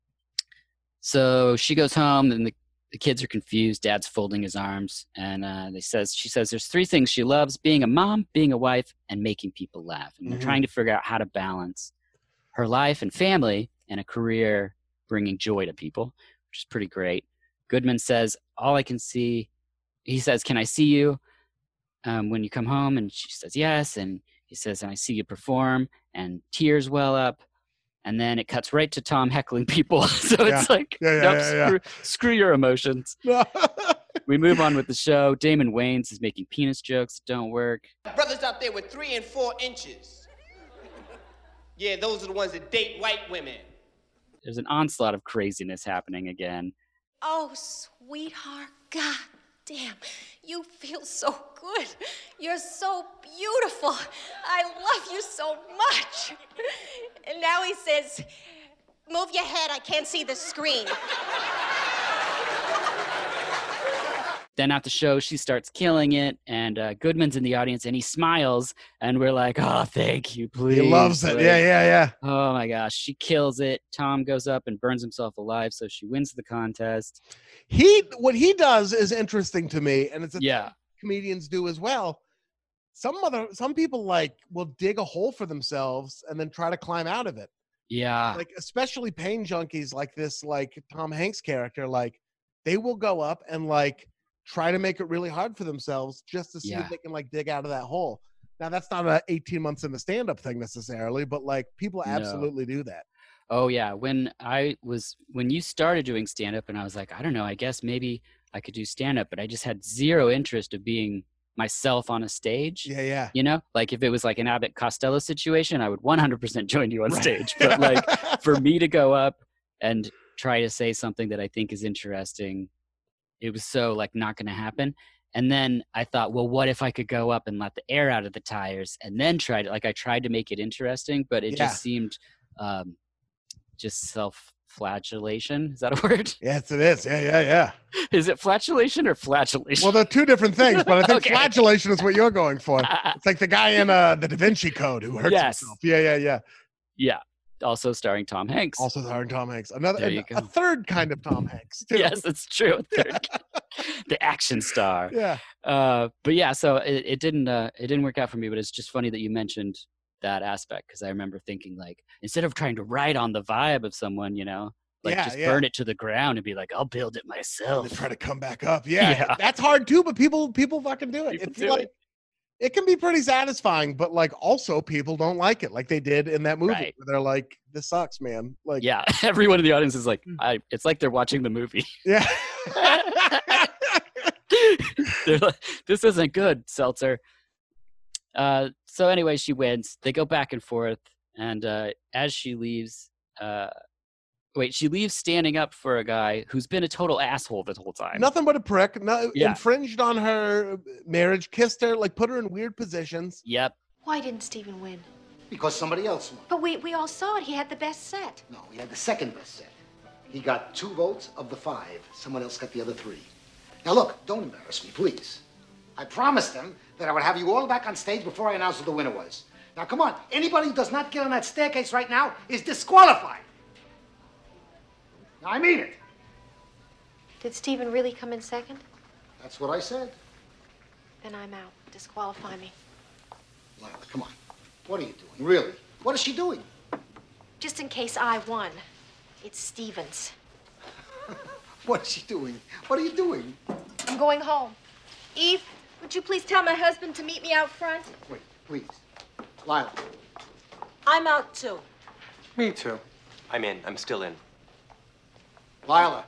So she goes home, and the The kids are confused. Dad's folding his arms, and uh, they says she says there's three things she loves: being a mom, being a wife, and making people laugh. And Mhm. they're trying to figure out how to balance her life and family and a career bringing joy to people, which is pretty great. Goodman says, "All I can see," he says, "Can I see you um, when you come home?" And she says, "Yes." And he says, "And I see you perform," and tears well up. And then it cuts right to Tom heckling people. So Yeah. it's like, Yeah, yeah, nope, yeah, yeah. screw, screw your emotions. We move on with the show. Damon Wayans is making penis jokes that don't work. Brothers out there with three and four inches. Yeah, those are the ones that date white women. There's an onslaught of craziness happening again. Oh, sweetheart, God damn, you feel so good. You're so beautiful. I love you so much. And now he says, move your head, I can't see the screen. Then at the show, she starts killing it, and uh, Goodman's in the audience, and he smiles, and we're like, oh, thank you, please. He loves it. Like, Yeah, yeah, yeah. Oh, my gosh. She kills it. Tom goes up and burns himself alive, so she wins the contest. He what he does is interesting to me, and it's a Yeah. thing comedians do as well. Some other some people like will dig a hole for themselves and then try to climb out of it. Yeah. Like especially pain junkies like this, like Tom Hanks character, like they will go up and like try to make it really hard for themselves just to see Yeah. if they can like dig out of that hole. Now that's not a eighteen months in the stand-up thing necessarily, but like people No. absolutely do that. Oh yeah, when I was when you started doing stand up and I was like, I don't know, I guess maybe I could do stand up, but I just had zero interest of being myself on a stage. Yeah, yeah. You know? Like if it was like an Abbott Costello situation, I would one hundred percent join you on Right. stage. But like for me to go up and try to say something that I think is interesting, it was so like not going to happen. And then I thought, well, what if I could go up and let the air out of the tires and then try to like I tried to make it interesting, but it Yeah. just seemed um just self-flagellation. Is that a word? Yes, it is. Yeah, yeah, yeah. Is it flatulation or flatulation? Well, they're two different things, but I think Okay. flagellation is what you're going for. It's like the guy in uh, the Da Vinci Code who hurts Yes. himself. Yeah, yeah, yeah. Yeah. Also starring Tom Hanks. Also starring Tom Hanks. Another There you a, go. a third kind of Tom Hanks. Too. Yes, it's true. Third- the action star. Yeah. Uh, but yeah, so it, it didn't uh, it didn't work out for me. But it's just funny that you mentioned that aspect because I remember thinking like instead of trying to ride on the vibe of someone, you know, like Yeah, just yeah. burn it to the ground and be like, I'll build it And myself. they try to come back up. Yeah, Yeah. that's hard too. But people, people fucking do it. People it's do like it. it can be pretty satisfying, but like also people don't like it, like they did in that movie. Right. Where they're like, "This sucks, man." Like, Yeah, everyone in the audience is like, I, it's like they're watching the movie. yeah. They're like, this isn't good, Seltzer. Uh, so anyway, she wins. They go back and forth, and uh, as she leaves, uh, wait, she leaves standing up for a guy who's been a total asshole the whole time. Nothing but a prick. No, Yeah. infringed on her marriage, kissed her, like put her in weird positions. Yep. Why didn't Stephen win? Because somebody else won. But we, we all saw it. He had the best set. No, he had the second best set. He got two votes of the five. Someone else got the other three. Now look, don't embarrass me, please. I promised them that I would have you all back on stage before I announced who the winner was. Now come on, anybody who does not get on that staircase right now is disqualified. Now I mean it. Did Stephen really come in second? That's what I said. Then I'm out. Disqualify me. Lila, come on. What are you doing? Really? What is she doing? Just in case I won. It's Stevens. What is she doing? What are you doing? I'm going home. Eve, would you please tell my husband to meet me out front? Wait, please. Lila. I'm out too. Me too. I'm in. I'm still in. Lila.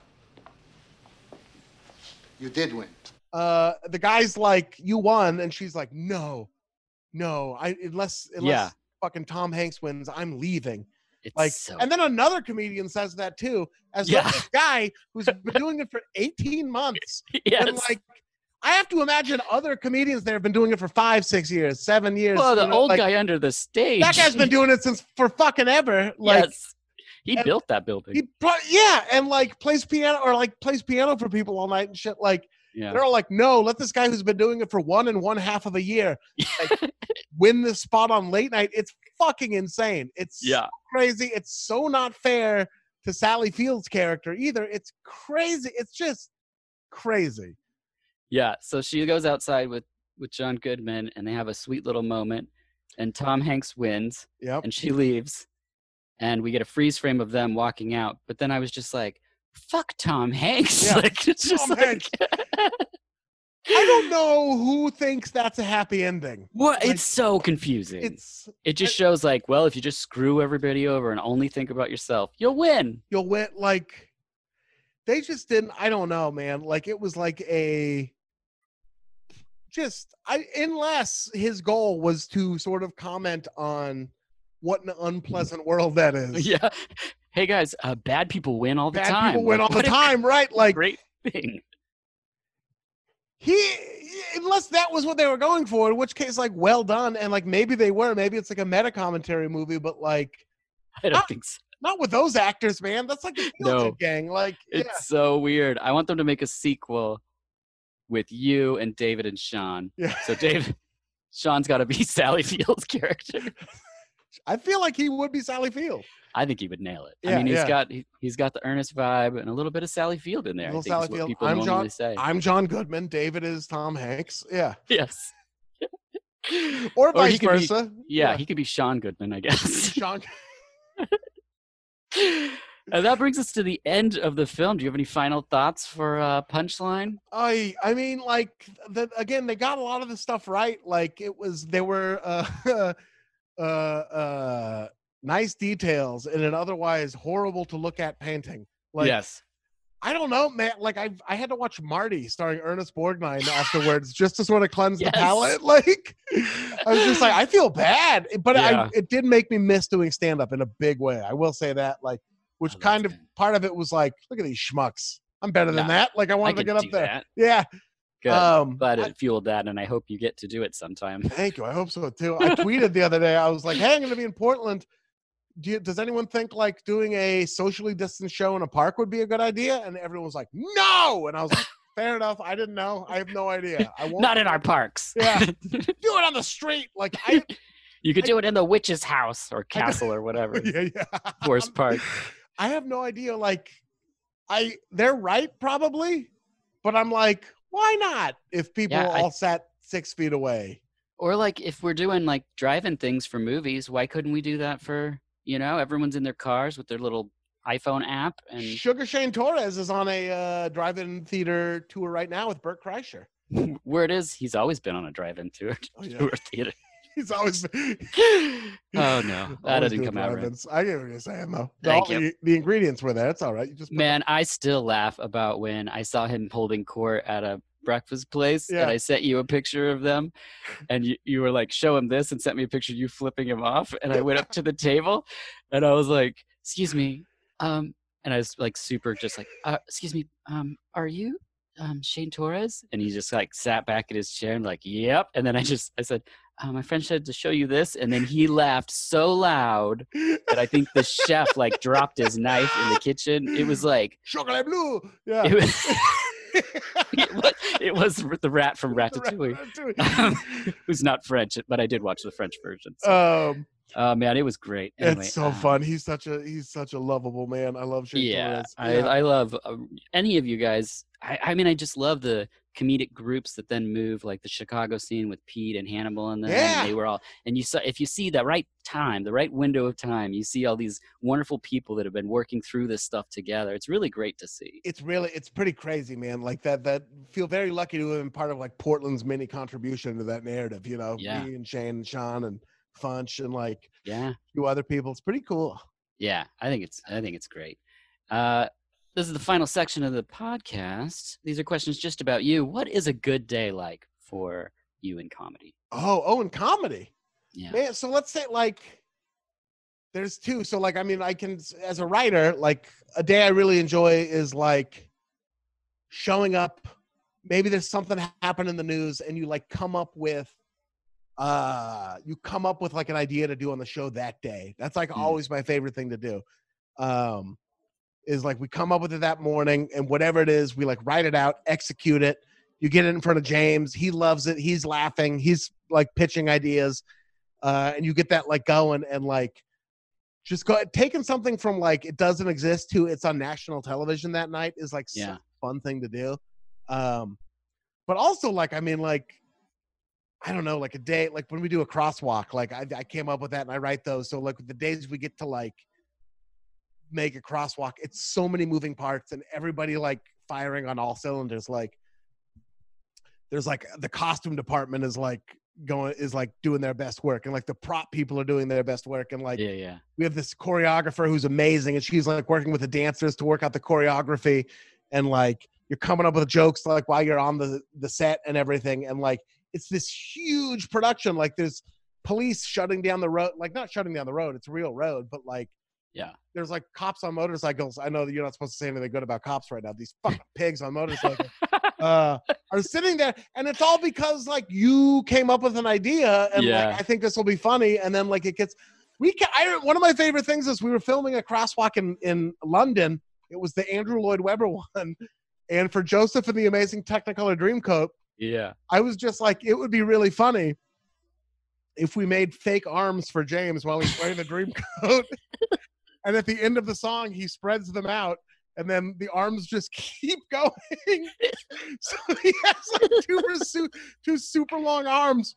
You did win. Uh, the guy's like, you won, and she's like, no, no, I unless unless Yeah. fucking Tom Hanks wins, I'm leaving. It's Like, so and then another comedian says that too, as Yeah. well, this guy who's been doing it for eighteen months. Yes. And like, I have to imagine other comedians that have been doing it for five, six years, seven years. Well, the you know, old like, guy under the stage. that guy's been doing it since for fucking ever. Like, yes. He and built that building. he pro- yeah, and like plays piano or like plays piano for people all night and shit. Like, yeah. they're all like, no, let this guy who's been doing it for one and one half of a year like, win this spot on late night. It's fucking insane. It's Yeah. so crazy. It's so not fair to Sally Field's character either. It's crazy. It's just crazy. Yeah, so she goes outside with with John Goodman, and they have a sweet little moment. And Tom Hanks wins, Yep. and she leaves, and we get a freeze frame of them walking out. But then I was just like, "Fuck Tom Hanks!" Yeah, like it's just Tom like, Hanks. I don't know who thinks that's a happy ending. what? Like, It's so confusing. it's it just shows like, well, if you just screw everybody over and only think about yourself, you'll win. you'll win. Like, they just didn't. I don't know, man. Like, it was like a just I unless his goal was to sort of comment on what an unpleasant world that is. Yeah. Hey guys, uh, bad people win all the Bad time. people win Like, all the what a time, right? Like, great thing. he unless that was what they were going for, in which case, like, well done. And like maybe they were, maybe it's like a meta commentary movie, but like I don't not, think so. not with those actors, man. That's like the Feel No. Good Gang. Like, It's yeah. so weird. I want them to make a sequel with you and David and Sean. Yeah. So David, Sean's got to be Sally Field's character. I feel like he would be Sally Field. I think he would nail it. I Yeah, mean, he's yeah. got he, he's got the earnest vibe and a little bit of Sally Field in there. I Little think Sally is what Field. people I'm normally John. say. I'm John Goodman. David is Tom Hanks. Yeah. Yes. Or Or he vice could be- versa. Yeah, he could be Sean Goodman, I guess. Sean. And that brings us to the end of the film. Do you have any final thoughts for uh, Punchline? I I mean, like, the, again, they got a lot of the stuff right. Like, it was they were uh, uh, uh, nice details in an otherwise horrible to look at painting. Like, yes. I don't know, man. Like, I I had to watch Marty starring Ernest Borgnine afterwards just to sort of cleanse Yes. the palate. Like, I was just like, I feel bad, but Yeah. I it did make me miss doing stand up in a big way. I will say that. Like, which Oh, that's kind of good. part of it was like, look at these schmucks. I'm better than Yeah, that. Like, I wanted to could get up do there. that. Yeah. Good. Um, Glad I- it fueled that, and I hope you get to do it sometime. Thank you. I hope so too. I tweeted the other day. I was like, "Hey, I'm going to be in Portland. Do you, does anyone think like doing a socially distanced show in a park would be a good idea?" And everyone was like, "No!" And I was like, "Fair enough. I didn't know. I have no idea. I won't Not in our parks. Yeah, do it on the street. Like I, You could do it in the witch's house or I- castle or whatever. yeah, yeah. Forest Park. I have no idea. Like, I they're right probably, but I'm like, why not? If people Yeah, I- all sat six feet away. Or like if we're doing like drive-in things for movies, why couldn't we do that for, you know, everyone's in their cars with their little iPhone app and Sugar Shane Torres is on a uh, drive-in theater tour right now with Burt Kreischer. where it is, he's always been on a drive-in tour, Oh, yeah. tour theater. He's always been. Oh no, that Always didn't doing come out right. drive-ins. I get what you're saying though. The- Thank all you. The, the ingredients were there. It's all right. You just put Man, I still laugh about when I saw him holding court at a breakfast place Yeah. and I sent you a picture of them and you, you were like, show him this, and sent me a picture of you flipping him off. And I went up to the table and I was like, excuse me. Um, and I was like super just like, uh, excuse me, um, are you um, Shane Torres? And he just like sat back in his chair and like, yep. And then I just, I said, uh, my friend said to show you this. And then he laughed so loud that I think the chef like dropped his knife in the kitchen. It was like, chocolate blue. Yeah. it was, it was, it was the rat from Ratatouille, um, who's not French, but I did watch the French version. So. Um, Oh man, it was great. Anyway, it's so um, fun. He's such a he's such a lovable man. I love Shane Yeah, Torres. I, I love uh, any of you guys. I, I mean, I just love the comedic groups that then move, like the Chicago scene with Pete and Hannibal and them. Yeah. And they were all, and you saw, if you see the right time, the right window of time, you see all these wonderful people that have been working through this stuff together. It's really great to see. It's really, it's pretty crazy, man. Like that, that feel very lucky to have been part of like Portland's mini contribution to that narrative, you know, Yeah. me and Shane and Sean and Funch and like Yeah. a few other people. It's pretty cool. Yeah, I think it's I think it's great. Uh, this is the final section of the podcast. These are questions just about you. What is a good day like for you in comedy? Oh, oh, in comedy. Yeah. Man, so let's say like there's two. So like, I mean, I can, as a writer, like a day I really enjoy is like showing up. Maybe there's something happened in the news and you like come up with, uh, you come up with like an idea to do on the show that day. That's like Mm. always my favorite thing to do. Um, is like we come up with it that morning and whatever it is, we like write it out, execute it. You get it in front of James. He loves it. He's laughing. He's like pitching ideas. Uh, and you get that like going and like just go taking something from like it doesn't exist to it's on national television that night is like Yeah. such a fun thing to do. Um, but also like, I mean, like, I don't know, like a day, like when we do a crosswalk, like I, I came up with that and I write those. So like the days we get to like make a crosswalk, it's so many moving parts and everybody like firing on all cylinders. Like there's like the costume department is like going, is like doing their best work. And like the prop people are doing their best work. And like, Yeah, yeah. we have this choreographer who's amazing and she's like working with the dancers to work out the choreography. And like, you're coming up with jokes like while you're on the, the set and everything. And like, it's this huge production. Like there's police shutting down the road, like not shutting down the road. It's a real road, but like, Yeah. there's like cops on motorcycles. I know that you're not supposed to say anything good about cops right now. These fucking pigs on motorcycles uh, are sitting there. And it's all because like you came up with an idea and Yeah. like, I think this will be funny. And then like it gets, we can, I, one of my favorite things is we were filming a crosswalk in, in London. It was the Andrew Lloyd Webber one. And for Joseph and the Amazing Technicolor Dreamcoat, Yeah. I was just like, it would be really funny if we made fake arms for James while he's wearing the dream coat. And at the end of the song, he spreads them out and then the arms just keep going. So he has like two, su- two super long arms.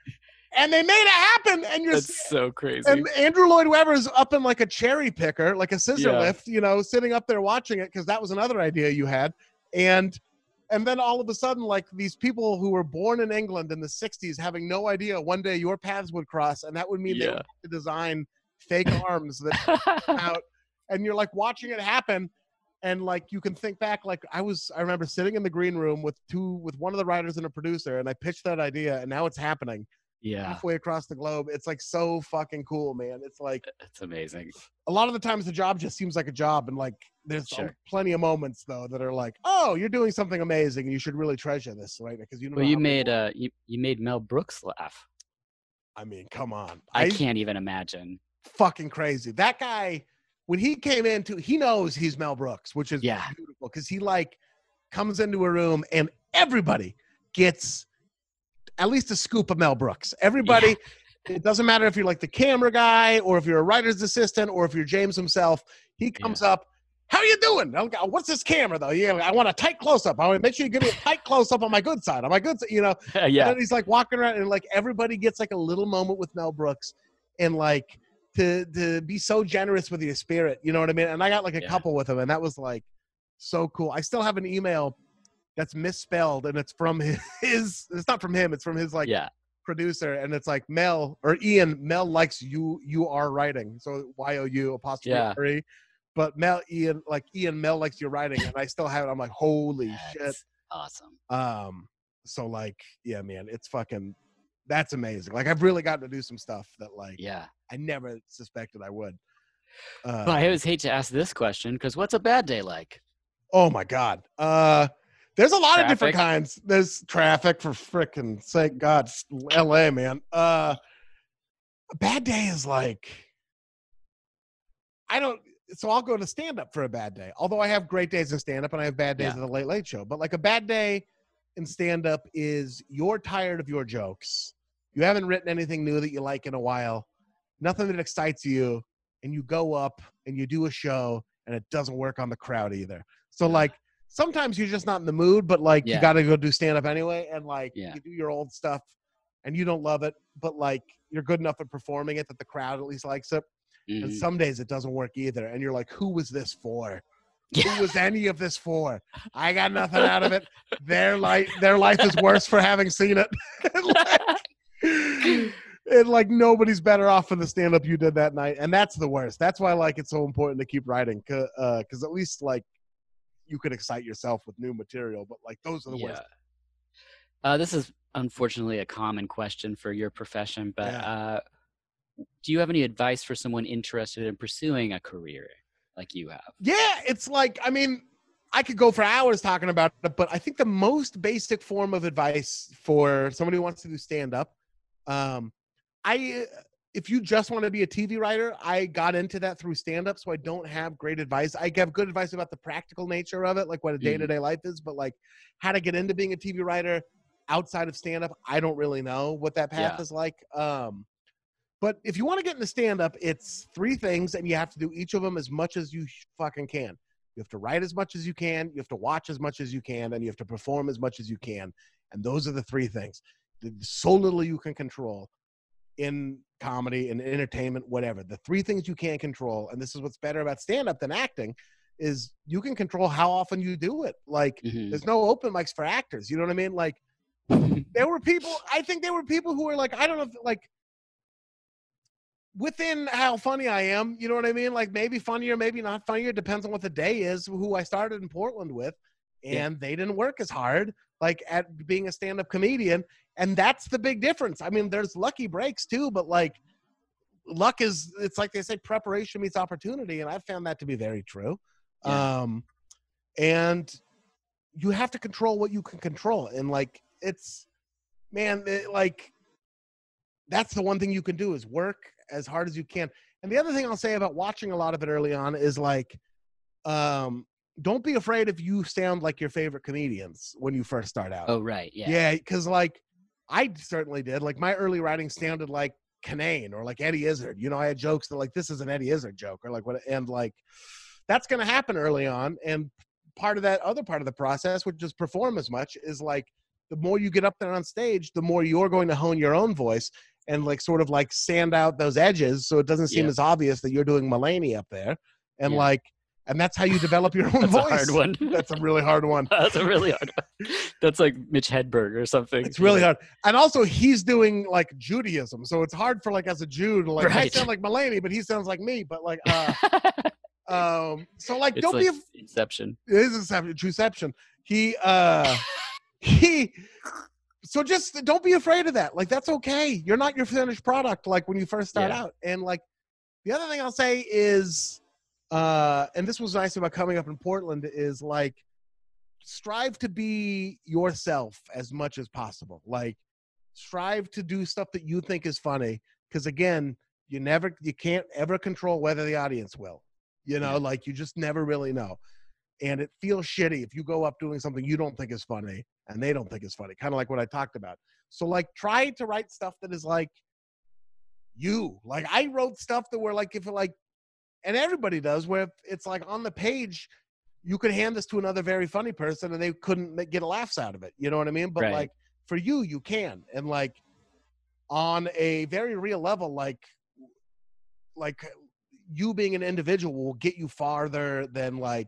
And they made it happen. And you're That's so crazy. and Andrew Lloyd Webber's up in like a cherry picker, like a scissor Yeah. lift, you know, sitting up there watching it because that was another idea you had. And and then all of a sudden, like these people who were born in England in the sixties having no idea one day your paths would cross, and that would mean they Yeah. would have to design fake arms that come out. And you're like watching it happen. And like you can think back, like I was, I remember sitting in the green room with two, with one of the writers and a producer, and I pitched that idea, and now it's happening. Yeah. Halfway across the globe. It's like so fucking cool, man. It's like It's amazing. a lot of the times the job just seems like a job, and like there's Sure. plenty of moments though that are like, oh, you're doing something amazing and you should really treasure this, right? Because you know Well, how you many- made uh you, you made Mel Brooks laugh. I mean, come on. I, can't even imagine. Fucking crazy. That guy, when he came into, he knows he's Mel Brooks, which is Yeah. beautiful because he like comes into a room and everybody gets at least a scoop of Mel Brooks. Everybody, it doesn't matter if you're like the camera guy or if you're a writer's assistant or if you're James himself. He comes up, how you doing? I'm like, what's this camera though? Yeah, I want a tight close up. I want to make sure you give me a tight close up on my good side. On my good side, you know. Yeah. And then he's like walking around and like everybody gets like a little moment with Mel Brooks and like to to be so generous with your spirit. You know what I mean? And I got like a Yeah. couple with him and that was like so cool. I still have an email that's misspelled and it's from his, his it's not from him, it's from his like Yeah. producer, and it's like Mel or Ian, Mel likes you you are writing. So Y O U apostrophe Yeah. R E. But Mel Ian like Ian Mel likes your writing and I still have it. I'm like, holy shit. That's awesome. Um so like yeah, man, it's fucking that's amazing. Like I've really gotten to do some stuff that like Yeah. I never suspected I would. Uh, Well, I always hate to ask this question because what's a bad day like? Oh my God. Uh, there's a lot of different Traffic? kinds. There's traffic for frickin' sake. God, it's L A, man. Uh, a bad day is like, I don't, so I'll go to stand up for a bad day. Although I have great days in stand up and I have bad days Yeah. at the Late Late Show. But like a bad day in stand up is you're tired of your jokes. You haven't written anything new that you like in a while, nothing that excites you. And you go up and you do a show and it doesn't work on the crowd either. So like sometimes you're just not in the mood, but like Yeah. you got to go do stand up anyway. And like Yeah. you do your old stuff and you don't love it, but like you're good enough at performing it that the crowd at least likes it. And Mhm. some days it doesn't work either. And you're like, who was this for? Who was any of this for? I got nothing out of it. Their life, their life is worse for having seen it. and, like, and like nobody's better off for the stand-up you did that night. And that's the worst. That's why like it's so important to keep writing. Cause, uh, cause at least like you could excite yourself with new material, but like those are the worst. Uh, this is unfortunately a common question for your profession, but Yeah. uh, do you have any advice for someone interested in pursuing a career like you have? Yeah, it's like, I mean, I could go for hours talking about it, but I think the most basic form of advice for somebody who wants to do stand-up, um, I, if you just want to be a T V writer, I got into that through stand-up, so I don't have great advice. I have good advice about the practical nature of it, like what a day-to-day life is, but like how to get into being a T V writer outside of stand-up, I don't really know what that path Yeah. is like. Um, But if you want to get into stand-up, it's three things, and you have to do each of them as much as you fucking can. You have to write as much as you can, you have to watch as much as you can, and you have to perform as much as you can. And those are the three things. There's so little you can control in comedy and entertainment, whatever. The three things you can't control, and this is what's better about stand-up than acting, is you can control how often you do it. Like, Mhm. there's no open mics for actors. You know what I mean? Like, there were people, I think there were people who were like, I don't know if, like, within how funny I am, you know what I mean? Like maybe funnier, maybe not funnier, depends on what the day is, who I started in Portland with. And they didn't work as hard like at being a stand-up comedian. And that's the big difference. I mean, there's lucky breaks too, but like luck is, it's like they say, preparation meets opportunity. And I found that to be very true. Yeah. Um, and you have to control what you can control. And like, it's, man, it, like, that's the one thing you can do is work as hard as you can. And the other thing I'll say about watching a lot of it early on is like, um, don't be afraid if you sound like your favorite comedians when you first start out. Oh, right. Yeah. Yeah. Cause like I certainly did. Like my early writing sounded like Kinane or like Eddie Izzard. You know, I had jokes that like, this is an Eddie Izzard joke or like what, and like, that's going to happen early on. And part of that other part of the process, which is perform as much, is like, the more you get up there on stage, the more you're going to hone your own voice and like sort of like sand out those edges so it doesn't seem Yeah. as obvious that you're doing Mulaney up there. And Yeah. like, and that's how you develop your own That's voice. a hard one. That's a really hard one. That's a really hard one. That's like Mitch Hedberg or something. It's really hard. And also he's doing like Judaism. So it's hard for like as a Jew to like, I Right. sound like Mulaney, but he sounds like me. But like, uh, um, so like, It's don't like be, af- Inception. it is Inception, Trueception. He, uh, he, so just don't be afraid of that. Like, that's okay. You're not your finished product. Like when you first start Yeah. out. And like, the other thing I'll say is, uh, and this was nice about coming up in Portland is like, strive to be yourself as much as possible. Like strive to do stuff that you think is funny. Cause again, you never, you can't ever control whether the audience will, you know, Yeah. like you just never really know. And it feels shitty if you go up doing something you don't think is funny and they don't think is funny. Kind of like what I talked about. So like try to write stuff that is like you. Like I wrote stuff that were like, if it like, and everybody does, where it's like on the page, you could hand this to another very funny person and they couldn't ma- get laughs out of it. You know what I mean? But Right. like for you, you can. And like on a very real level, like, like you being an individual will get you farther than like,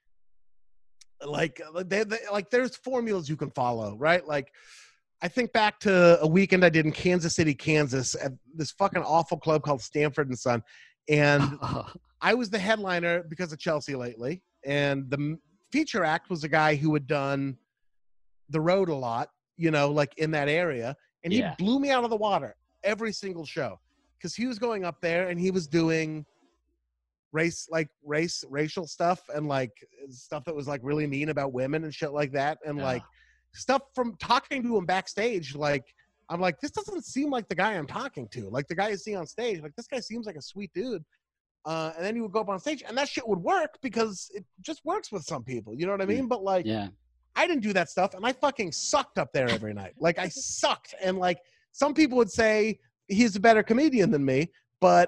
like, they, they, like there's formulas you can follow, right? Like I think back to a weekend I did in Kansas City, Kansas at this fucking awful club called Stanford and Son. And I was the headliner because of Chelsea lately. And the m- feature act was a guy who had done the road a lot, you know, like in that area. And he Yeah. blew me out of the water every single show because he was going up there and he was doing race, like race, racial stuff and like stuff that was like really mean about women and shit like that. And like stuff from talking to him backstage, like, I'm like, this doesn't seem like the guy I'm talking to. Like the guy you see on stage, like this guy seems like a sweet dude. Uh, and then he would go up on stage and that shit would work because it just works with some people. You know what I mean? But like, Yeah. I didn't do that stuff and I fucking sucked up there every night. Like I sucked. And like some people would say he's a better comedian than me, but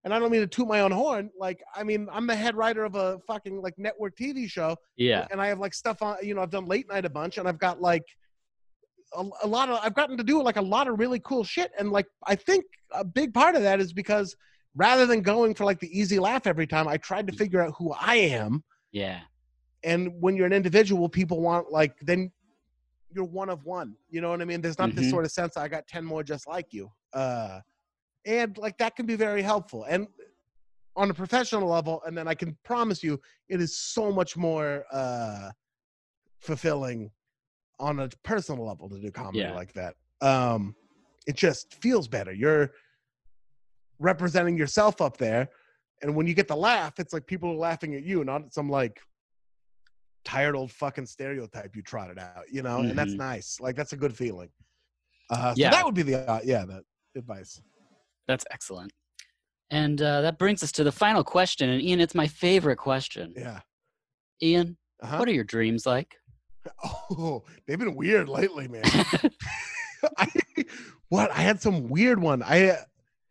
and I don't mean to toot my own horn. Like, I mean, I'm the head writer of a fucking like network T V show. Yeah. And I have like stuff on, you know, I've done late night a bunch, and I've got like a, a lot of, I've gotten to do like a lot of really cool shit. And like, I think a big part of that is because rather than going for like the easy laugh every time, I tried to figure out who I am. Yeah. And when you're an individual, people want like, then you're one of one. You know what I mean? There's not Mhm. this sort of sense I got ten more just like you. Uh, and like that can be very helpful. And on a professional level, and then I can promise you, it is so much more uh, fulfilling on a personal level to do comedy Yeah. like that. Um, it just feels better. You're representing yourself up there, and when you get the laugh, it's like people are laughing at you, not at some like tired old fucking stereotype you trotted out, you know. And that's Mhm. nice. Like that's a good feeling. Uh, so Yeah. that would be the uh, yeah the advice. That's excellent. And uh, that brings us to the final question. And Ian, it's my favorite question. Yeah. Ian, Uh-huh. what are your dreams like? Oh, they've been weird lately, man. I, what? I had some weird one. I, uh,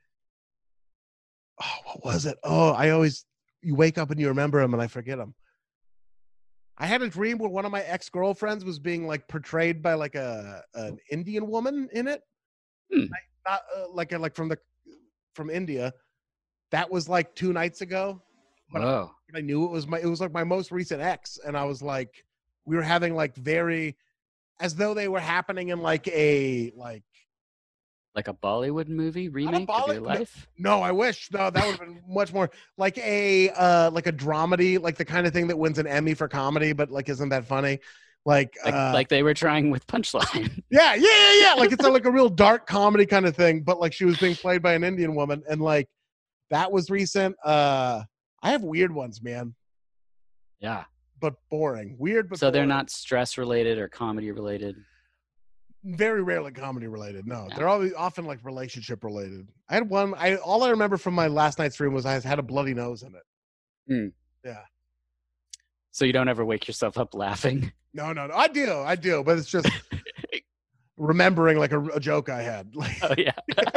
oh, what was it? Oh, I always, you wake up and you remember them and I forget them. I had a dream where one of my ex-girlfriends was being like portrayed by like a, an Indian woman in it. Hmm. I, not uh, like, like from the, from India. That was like two nights ago. But Whoa. I, I knew it was my, it was like my most recent ex. And I was like, we were having like very, as though they were happening in like a, like, Like a Bollywood movie remake of your Bolly- life? no, I wish. No, that would have been much more like a, uh, like a dramedy, like the kind of thing that wins an Emmy for comedy, but like, isn't that funny? Like, Like, uh, like they were trying with Punchline. yeah, yeah, yeah, yeah. Like it's a, like a real dark comedy kind of thing, but like she was being played by an Indian woman. And like, that was recent. Uh, I have weird ones, man, Yeah. but boring. Weird, but So they're boring. not stress related or comedy related. Very rarely comedy related. No, they're always often like relationship related. I had one. I all I remember from my last night's stream was I had a bloody nose in it. Hmm. Yeah. So you don't ever wake yourself up laughing? No, no, no. I do, I do, but it's just remembering like a, a joke I had. Like, Oh, yeah.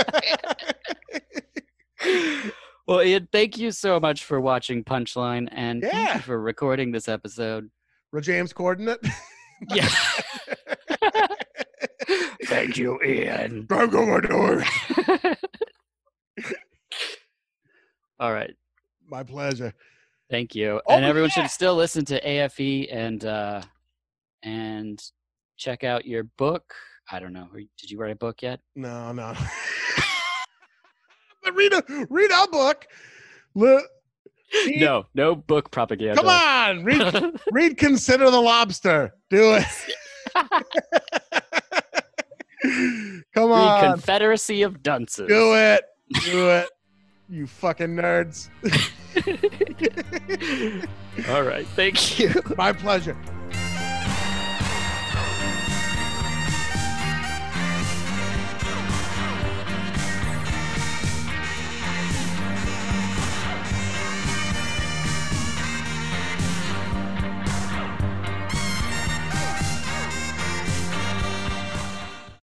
Well, Ian, thank you so much for watching Punchline, and thank Yeah. you for recording this episode. James coordinate. Yeah. Thank you, Ian. Don't go my door. All right. My pleasure. Thank you. Oh, and everyone yeah. should still listen to A F E and uh, and check out your book. I don't know. Did you write a book yet? No, no. But read a read a book. Look, read- No, no book propaganda. Come on, read read Consider the Lobster. Do it. Come Read on. Confederacy of Dunces. Do it. Do it. You fucking nerds. All right. Thank you. My pleasure.